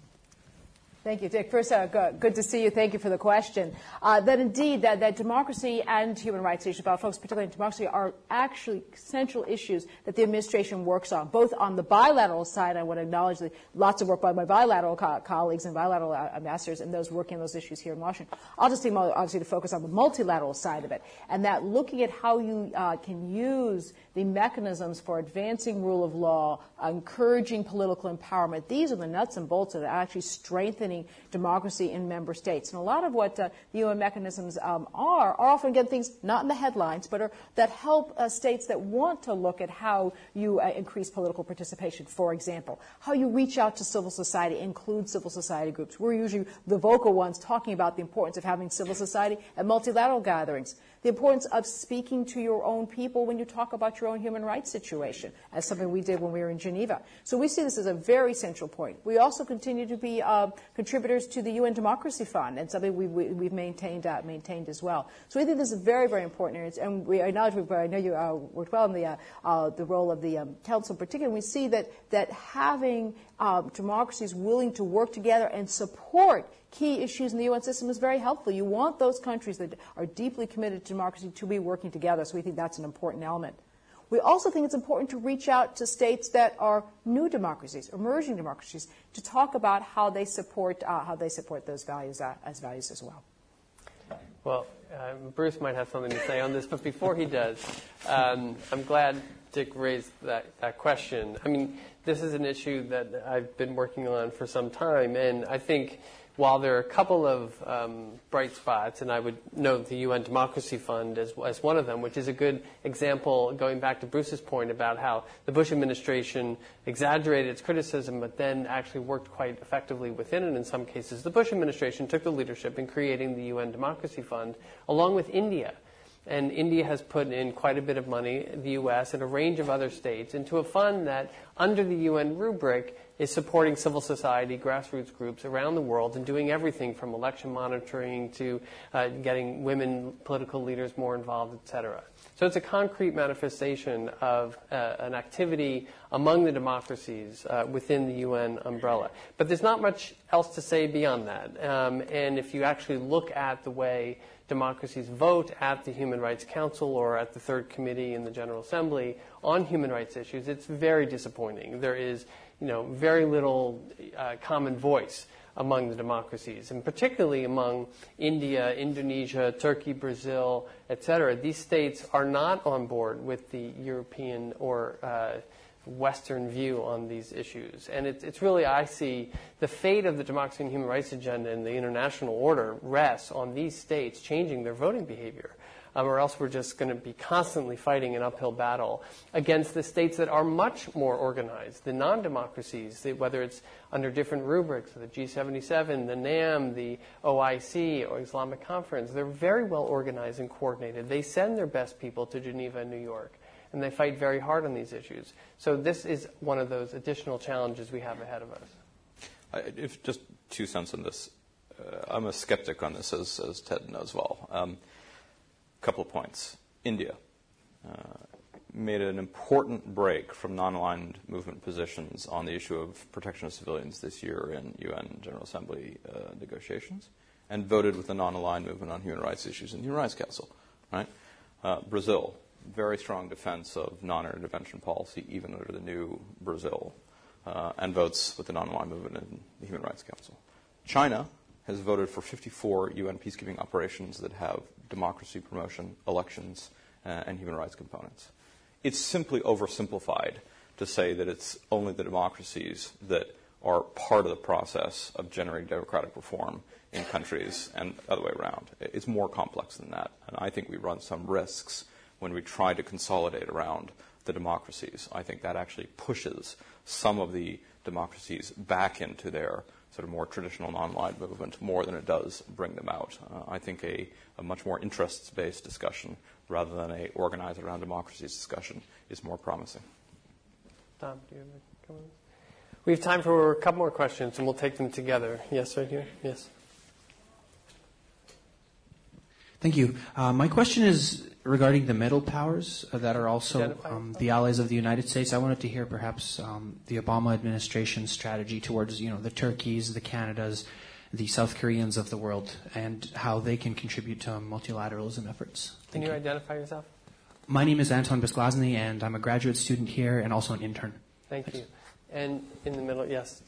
Thank you, Dick. First, uh, good, good to see you. Thank you for the question. Uh, that indeed, that, that democracy and human rights issues, but folks, particularly in democracy, are actually central issues that the administration works on, both on the bilateral side. I want to acknowledge the lots of work by my bilateral co- colleagues and bilateral uh, ambassadors and those working on those issues here in Washington. I'll just seem obviously to focus on the multilateral side of it, and that looking at how you uh, can use the mechanisms for advancing rule of law, uh, encouraging political empowerment. These are the nuts and bolts of actually strengthening democracy in member states. And a lot of what uh, the U N mechanisms um, are, are often, again, things not in the headlines, but are, that help uh, states that want to look at how you uh, increase political participation. For example, how you reach out to civil society, include civil society groups. We're usually the vocal ones talking about the importance of having civil society at multilateral gatherings, the importance of speaking to your own people when you talk about your own human rights situation, as something we did when we were in Geneva. So we see this as a very central point. We also continue to be uh, contributors to the U N Democracy Fund, and something we, we, we've maintained uh, maintained as well. So we think this is very, very important, and we acknowledge, I know you uh, worked well in the, uh, uh, the role of the um, Council in particular. We see that, that having um, democracies willing to work together and support key issues in the U N system is very helpful. You want those countries that are deeply committed to democracy to be working together, so we think that's an important element. We also think it's important to reach out to states that are new democracies, emerging democracies, to talk about how they support uh, how they support those values uh, as values as well. Well, uh, Bruce might have something to say on this, but before he does, um, I'm glad Dick raised that, that question. I mean, this is an issue that I've been working on for some time, and I think while there are a couple of um, bright spots, and I would note the U N Democracy Fund as, as one of them, which is a good example, going back to Bruce's point about how the Bush administration exaggerated its criticism, but then actually worked quite effectively within it in some cases. The Bush administration took the leadership in creating the U N Democracy Fund, along with India. And India has put in quite a bit of money, the U S and a range of other states, into a fund that, under the U N rubric, is supporting civil society, grassroots groups around the world and doing everything from election monitoring to uh, getting women political leaders more involved, et cetera. So it's a concrete manifestation of uh, an activity among the democracies uh, within the U N umbrella. But there's not much else to say beyond that. Um, and if you actually look at the way democracies vote at the Human Rights Council or at the Third Committee in the General Assembly on human rights issues, it's very disappointing. There is, you know, very little uh, common voice among the democracies, and particularly among India, Indonesia, Turkey, Brazil, et cetera. These states are not on board with the European or uh, Western view on these issues. And it's, it's really, I see, the fate of the democracy and human rights agenda and the international order rests on these states changing their voting behavior. Um, or else we're just going to be constantly fighting an uphill battle against the states that are much more organized, the non-democracies, the, whether it's under different rubrics, the G seventy-seven, the NAM, the O I C, or Islamic Conference. They're very well organized and coordinated. They send their best people to Geneva and New York, and they fight very hard on these issues. So this is one of those additional challenges we have ahead of us. I, if just two cents on this. Uh, I'm a skeptic on this, as, as Ted knows well. Um, couple of points. India uh, made an important break from non-aligned movement positions on the issue of protection of civilians this year in U N General Assembly uh, negotiations, and voted with the non-aligned movement on human rights issues in the Human Rights Council. Right? Uh, Brazil, very strong defense of non-intervention policy, even under the new Brazil, uh, and votes with the non-aligned movement in the Human Rights Council. China has voted for fifty-four U N peacekeeping operations that have democracy promotion, elections, uh, and human rights components. It's simply oversimplified to say that it's only the democracies that are part of the process of generating democratic reform in countries and the other way around. It's more complex than that. And I think we run some risks when we try to consolidate around the democracies. I think that actually pushes some of the democracies back into their sort of more traditional non-aligned movement more than it does bring them out. Uh, I think a, a much more interests-based discussion rather than a organized around democracies discussion is more promising. Tom, do you have a comment? We have time for a couple more questions, and we'll take them together. Yes, right here. Yes. Thank you. Uh, my question is regarding the middle powers uh, that are also um, the allies of the United States. I wanted to hear perhaps um, the Obama administration's strategy towards, you know, the Turkeys, the Canadas, the South Koreans of the world, and how they can contribute to multilateralism efforts. Can you, you identify yourself? My name is Anton Bisglazny, and I'm a graduate student here and also an intern. Thank you. And in the middle, yes.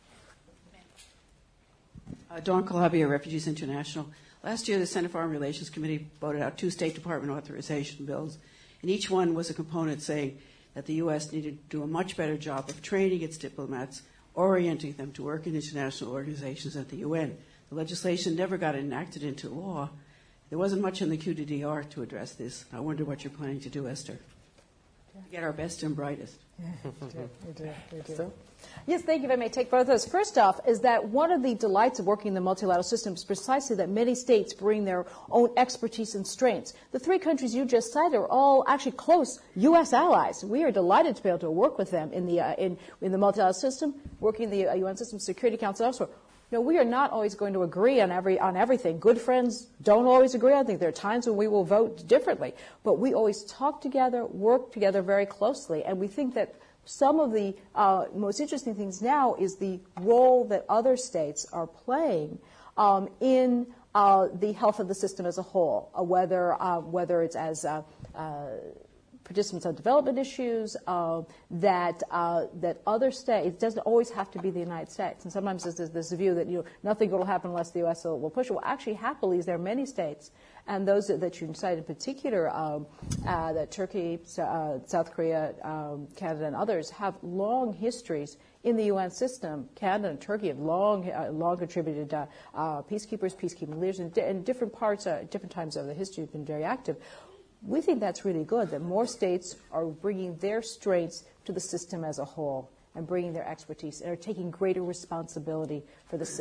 Uh, Dawn Calabia, Refugees International. Last year, the Senate Foreign Relations Committee voted out two State Department authorization bills, and each one was a component saying that the U S needed to do a much better job of training its diplomats, orienting them to work in international organizations at the U N. The legislation never got enacted into law. There wasn't much in the Q D D R to address this. I wonder what you're planning to do, Esther, to get our best and brightest. Yeah, we do, we do, we do. Yes, thank you. If I may take both of those. First off, is that one of the delights of working in the multilateral system is precisely that many states bring their own expertise and strengths. The three countries you just cited are all actually close U S allies. We are delighted to be able to work with them in the uh, in in the multilateral system, working in the uh, U N system, Security Council, elsewhere. No, we are not always going to agree on every on everything. Good friends don't always agree. I think there are times when we will vote differently, but we always talk together, work together very closely, and we think that some of the uh, most interesting things now is the role that other states are playing um, in uh, the health of the system as a whole, uh, whether uh, whether it's as uh, uh, participants on development issues, uh, that uh, that other states, it doesn't always have to be the United States. And sometimes there's this view that, you know, nothing will happen unless the U S will, will push it. Well, actually, happily, there are many states, and those that, that you cited in particular, um, uh, that Turkey, uh, South Korea, um, Canada, and others have long histories in the U N system. Canada and Turkey have long, uh, long contributed uh, uh, peacekeepers, peacekeeping leaders, and in different parts, uh, different times of the history have been very active. We think that's really good, that more states are bringing their strengths to the system as a whole and bringing their expertise and are taking greater responsibility for the system.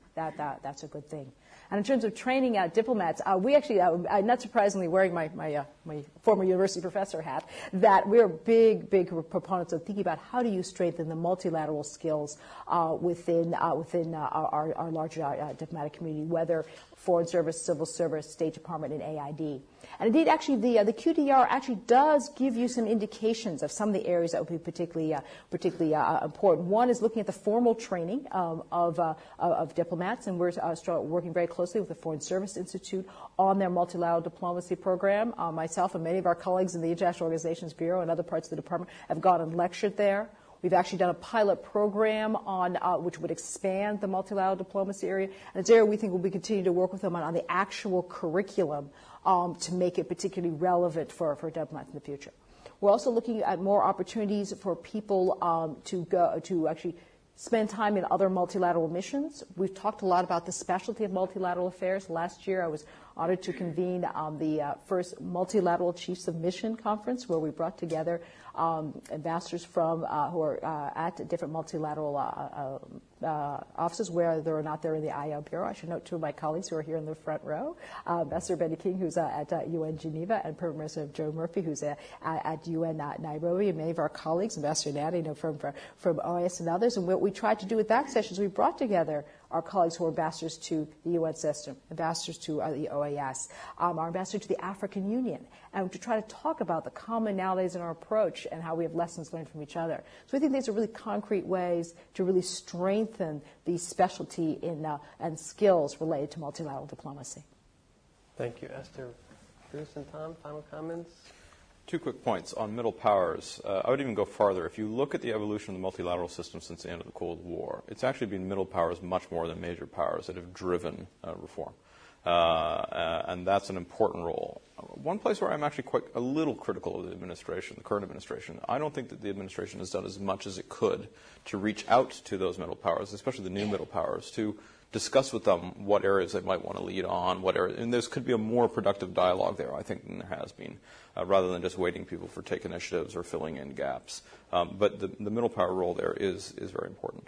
that, that that's a good thing. And in terms of training uh, diplomats, uh, we actually, uh, uh, not surprisingly, wearing my my, uh, my former university professor hat, that we're big, big proponents of thinking about how do you strengthen the multilateral skills uh, within uh, within uh, our, our larger uh, diplomatic community, whether Foreign Service, Civil Service, State Department, and A I D. And indeed, actually, the uh, the Q D R actually does give you some indications of some of the areas that would be particularly uh, particularly uh, important. One is looking at the formal training um, of uh, of diplomats, and we're uh, start working very closely with the Foreign Service Institute on their multilateral diplomacy program. Uh, myself and many of our colleagues in the International Organizations Bureau and other parts of the department have gone and lectured there. We've actually done a pilot program on uh, which would expand the multilateral diplomacy area, and it's an area we think we'll be continuing to work with them on, on the actual curriculum um, to make it particularly relevant for, for diplomats in the future. We're also looking at more opportunities for people um, to go to actually spend time in other multilateral missions. We've talked a lot about the specialty of multilateral affairs. Last year, I was honored to convene um, the uh, first Multilateral Chiefs of Mission Conference, where we brought together um, ambassadors from uh, who are uh, at different multilateral uh, uh, uh, offices, whether or not they're in the I L Bureau. I should note two of my colleagues who are here in the front row, uh, Ambassador Benny King, who's uh, at uh, U N Geneva, and Professor Joe Murphy, who's uh, at U N uh, Nairobi, and many of our colleagues, Ambassador Nadi, you know, from, from O A S and others. And what we tried to do with that session is we brought together our colleagues who are ambassadors to the U N system, ambassadors to uh, the O A S, um, our ambassador to the African Union, and to try to talk about the commonalities in our approach and how we have lessons learned from each other. So I think these are really concrete ways to really strengthen the specialty in uh, and skills related to multilateral diplomacy. Thank you, Esther. Bruce and Tom, final comments? Two quick points on middle powers. Uh, I would even go farther. If you look at the evolution of the multilateral system since the end of the Cold War, it's actually been middle powers much more than major powers that have driven uh, reform. Uh, uh, and that's an important role. One place where I'm actually quite a little critical of the administration, the current administration, I don't think that the administration has done as much as it could to reach out to those middle powers, especially the new middle powers, to discuss with them what areas they might want to lead on, what areas, and there could be a more productive dialogue there, I think, than there has been, uh, rather than just waiting people for take initiatives or filling in gaps. Um, but the, the middle power role there is is very important.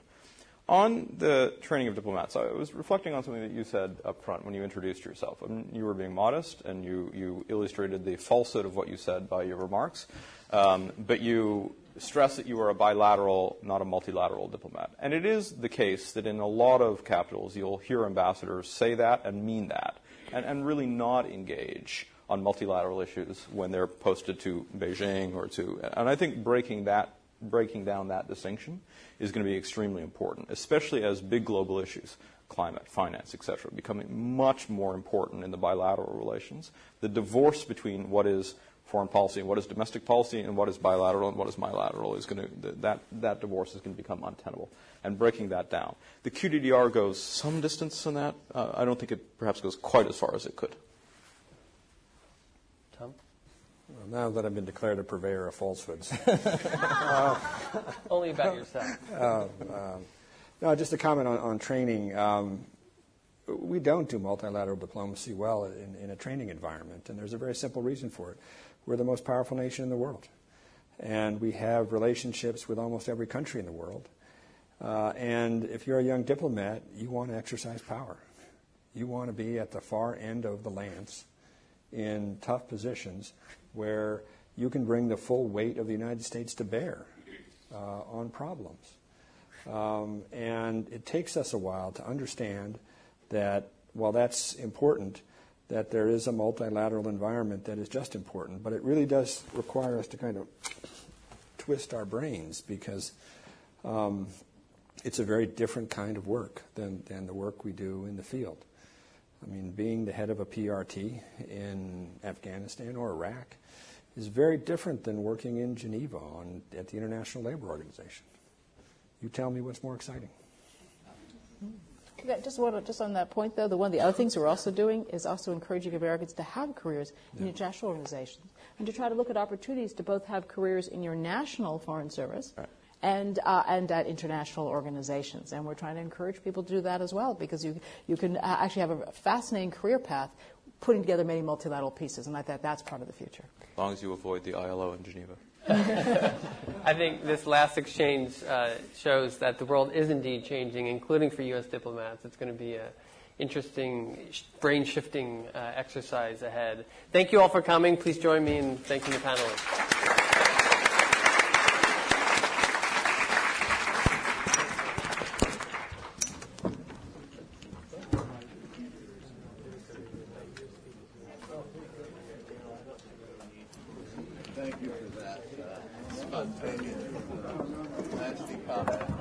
On the training of diplomats, I was reflecting on something that you said up front when you introduced yourself. I mean, you were being modest, and you, you illustrated the falsehood of what you said by your remarks, um, but you stress that you are a bilateral, not a multilateral diplomat. And it is the case that in a lot of capitals, you'll hear ambassadors say that and mean that, and, and really not engage on multilateral issues when they're posted to Beijing or to, and I think breaking that, breaking down that distinction is going to be extremely important, especially as big global issues, climate, finance, et cetera, becoming much more important in the bilateral relations. The divorce between what is foreign policy and what is domestic policy and what is bilateral and what is bilateral is going to, that, that divorce is going to become untenable, and breaking that down. The Q D D R goes some distance in that. Uh, I don't think it perhaps goes quite as far as it could. Tom? Well, now that I've been declared a purveyor of falsehoods. uh, Only about yourself. Uh, uh, no, just a comment on, on training. Um, we don't do multilateral diplomacy well in, in a training environment, and there's a very simple reason for it. We're the most powerful nation in the world, and we have relationships with almost every country in the world. Uh, and if you're a young diplomat, you want to exercise power. You want to be at the far end of the lance in tough positions where you can bring the full weight of the United States to bear uh, on problems. Um, and it takes us a while to understand that while that's important, that there is a multilateral environment that is just important, but it really does require us to kind of twist our brains because um, it's a very different kind of work than, than the work we do in the field. I mean, being the head of a P R T in Afghanistan or Iraq is very different than working in Geneva on, at the International Labor Organization. You tell me what's more exciting. Yeah, just, one, just on that point, though, the one of the other things we're also doing is also encouraging Americans to have careers in yeah. international organizations and to try to look at opportunities to both have careers in your national foreign service right. and uh, and at international organizations. And we're trying to encourage people to do that as well because you you can actually have a fascinating career path putting together many multilateral pieces, and I think that's part of the future. As long as you avoid the I L O in Geneva. I think this last exchange uh, shows that the world is indeed changing, including for U S diplomats. It's going to be an interesting, brain-shifting uh, exercise ahead. Thank you all for coming. Please join me in thanking the panelists. Thank you for that uh, spontaneous, nasty comment.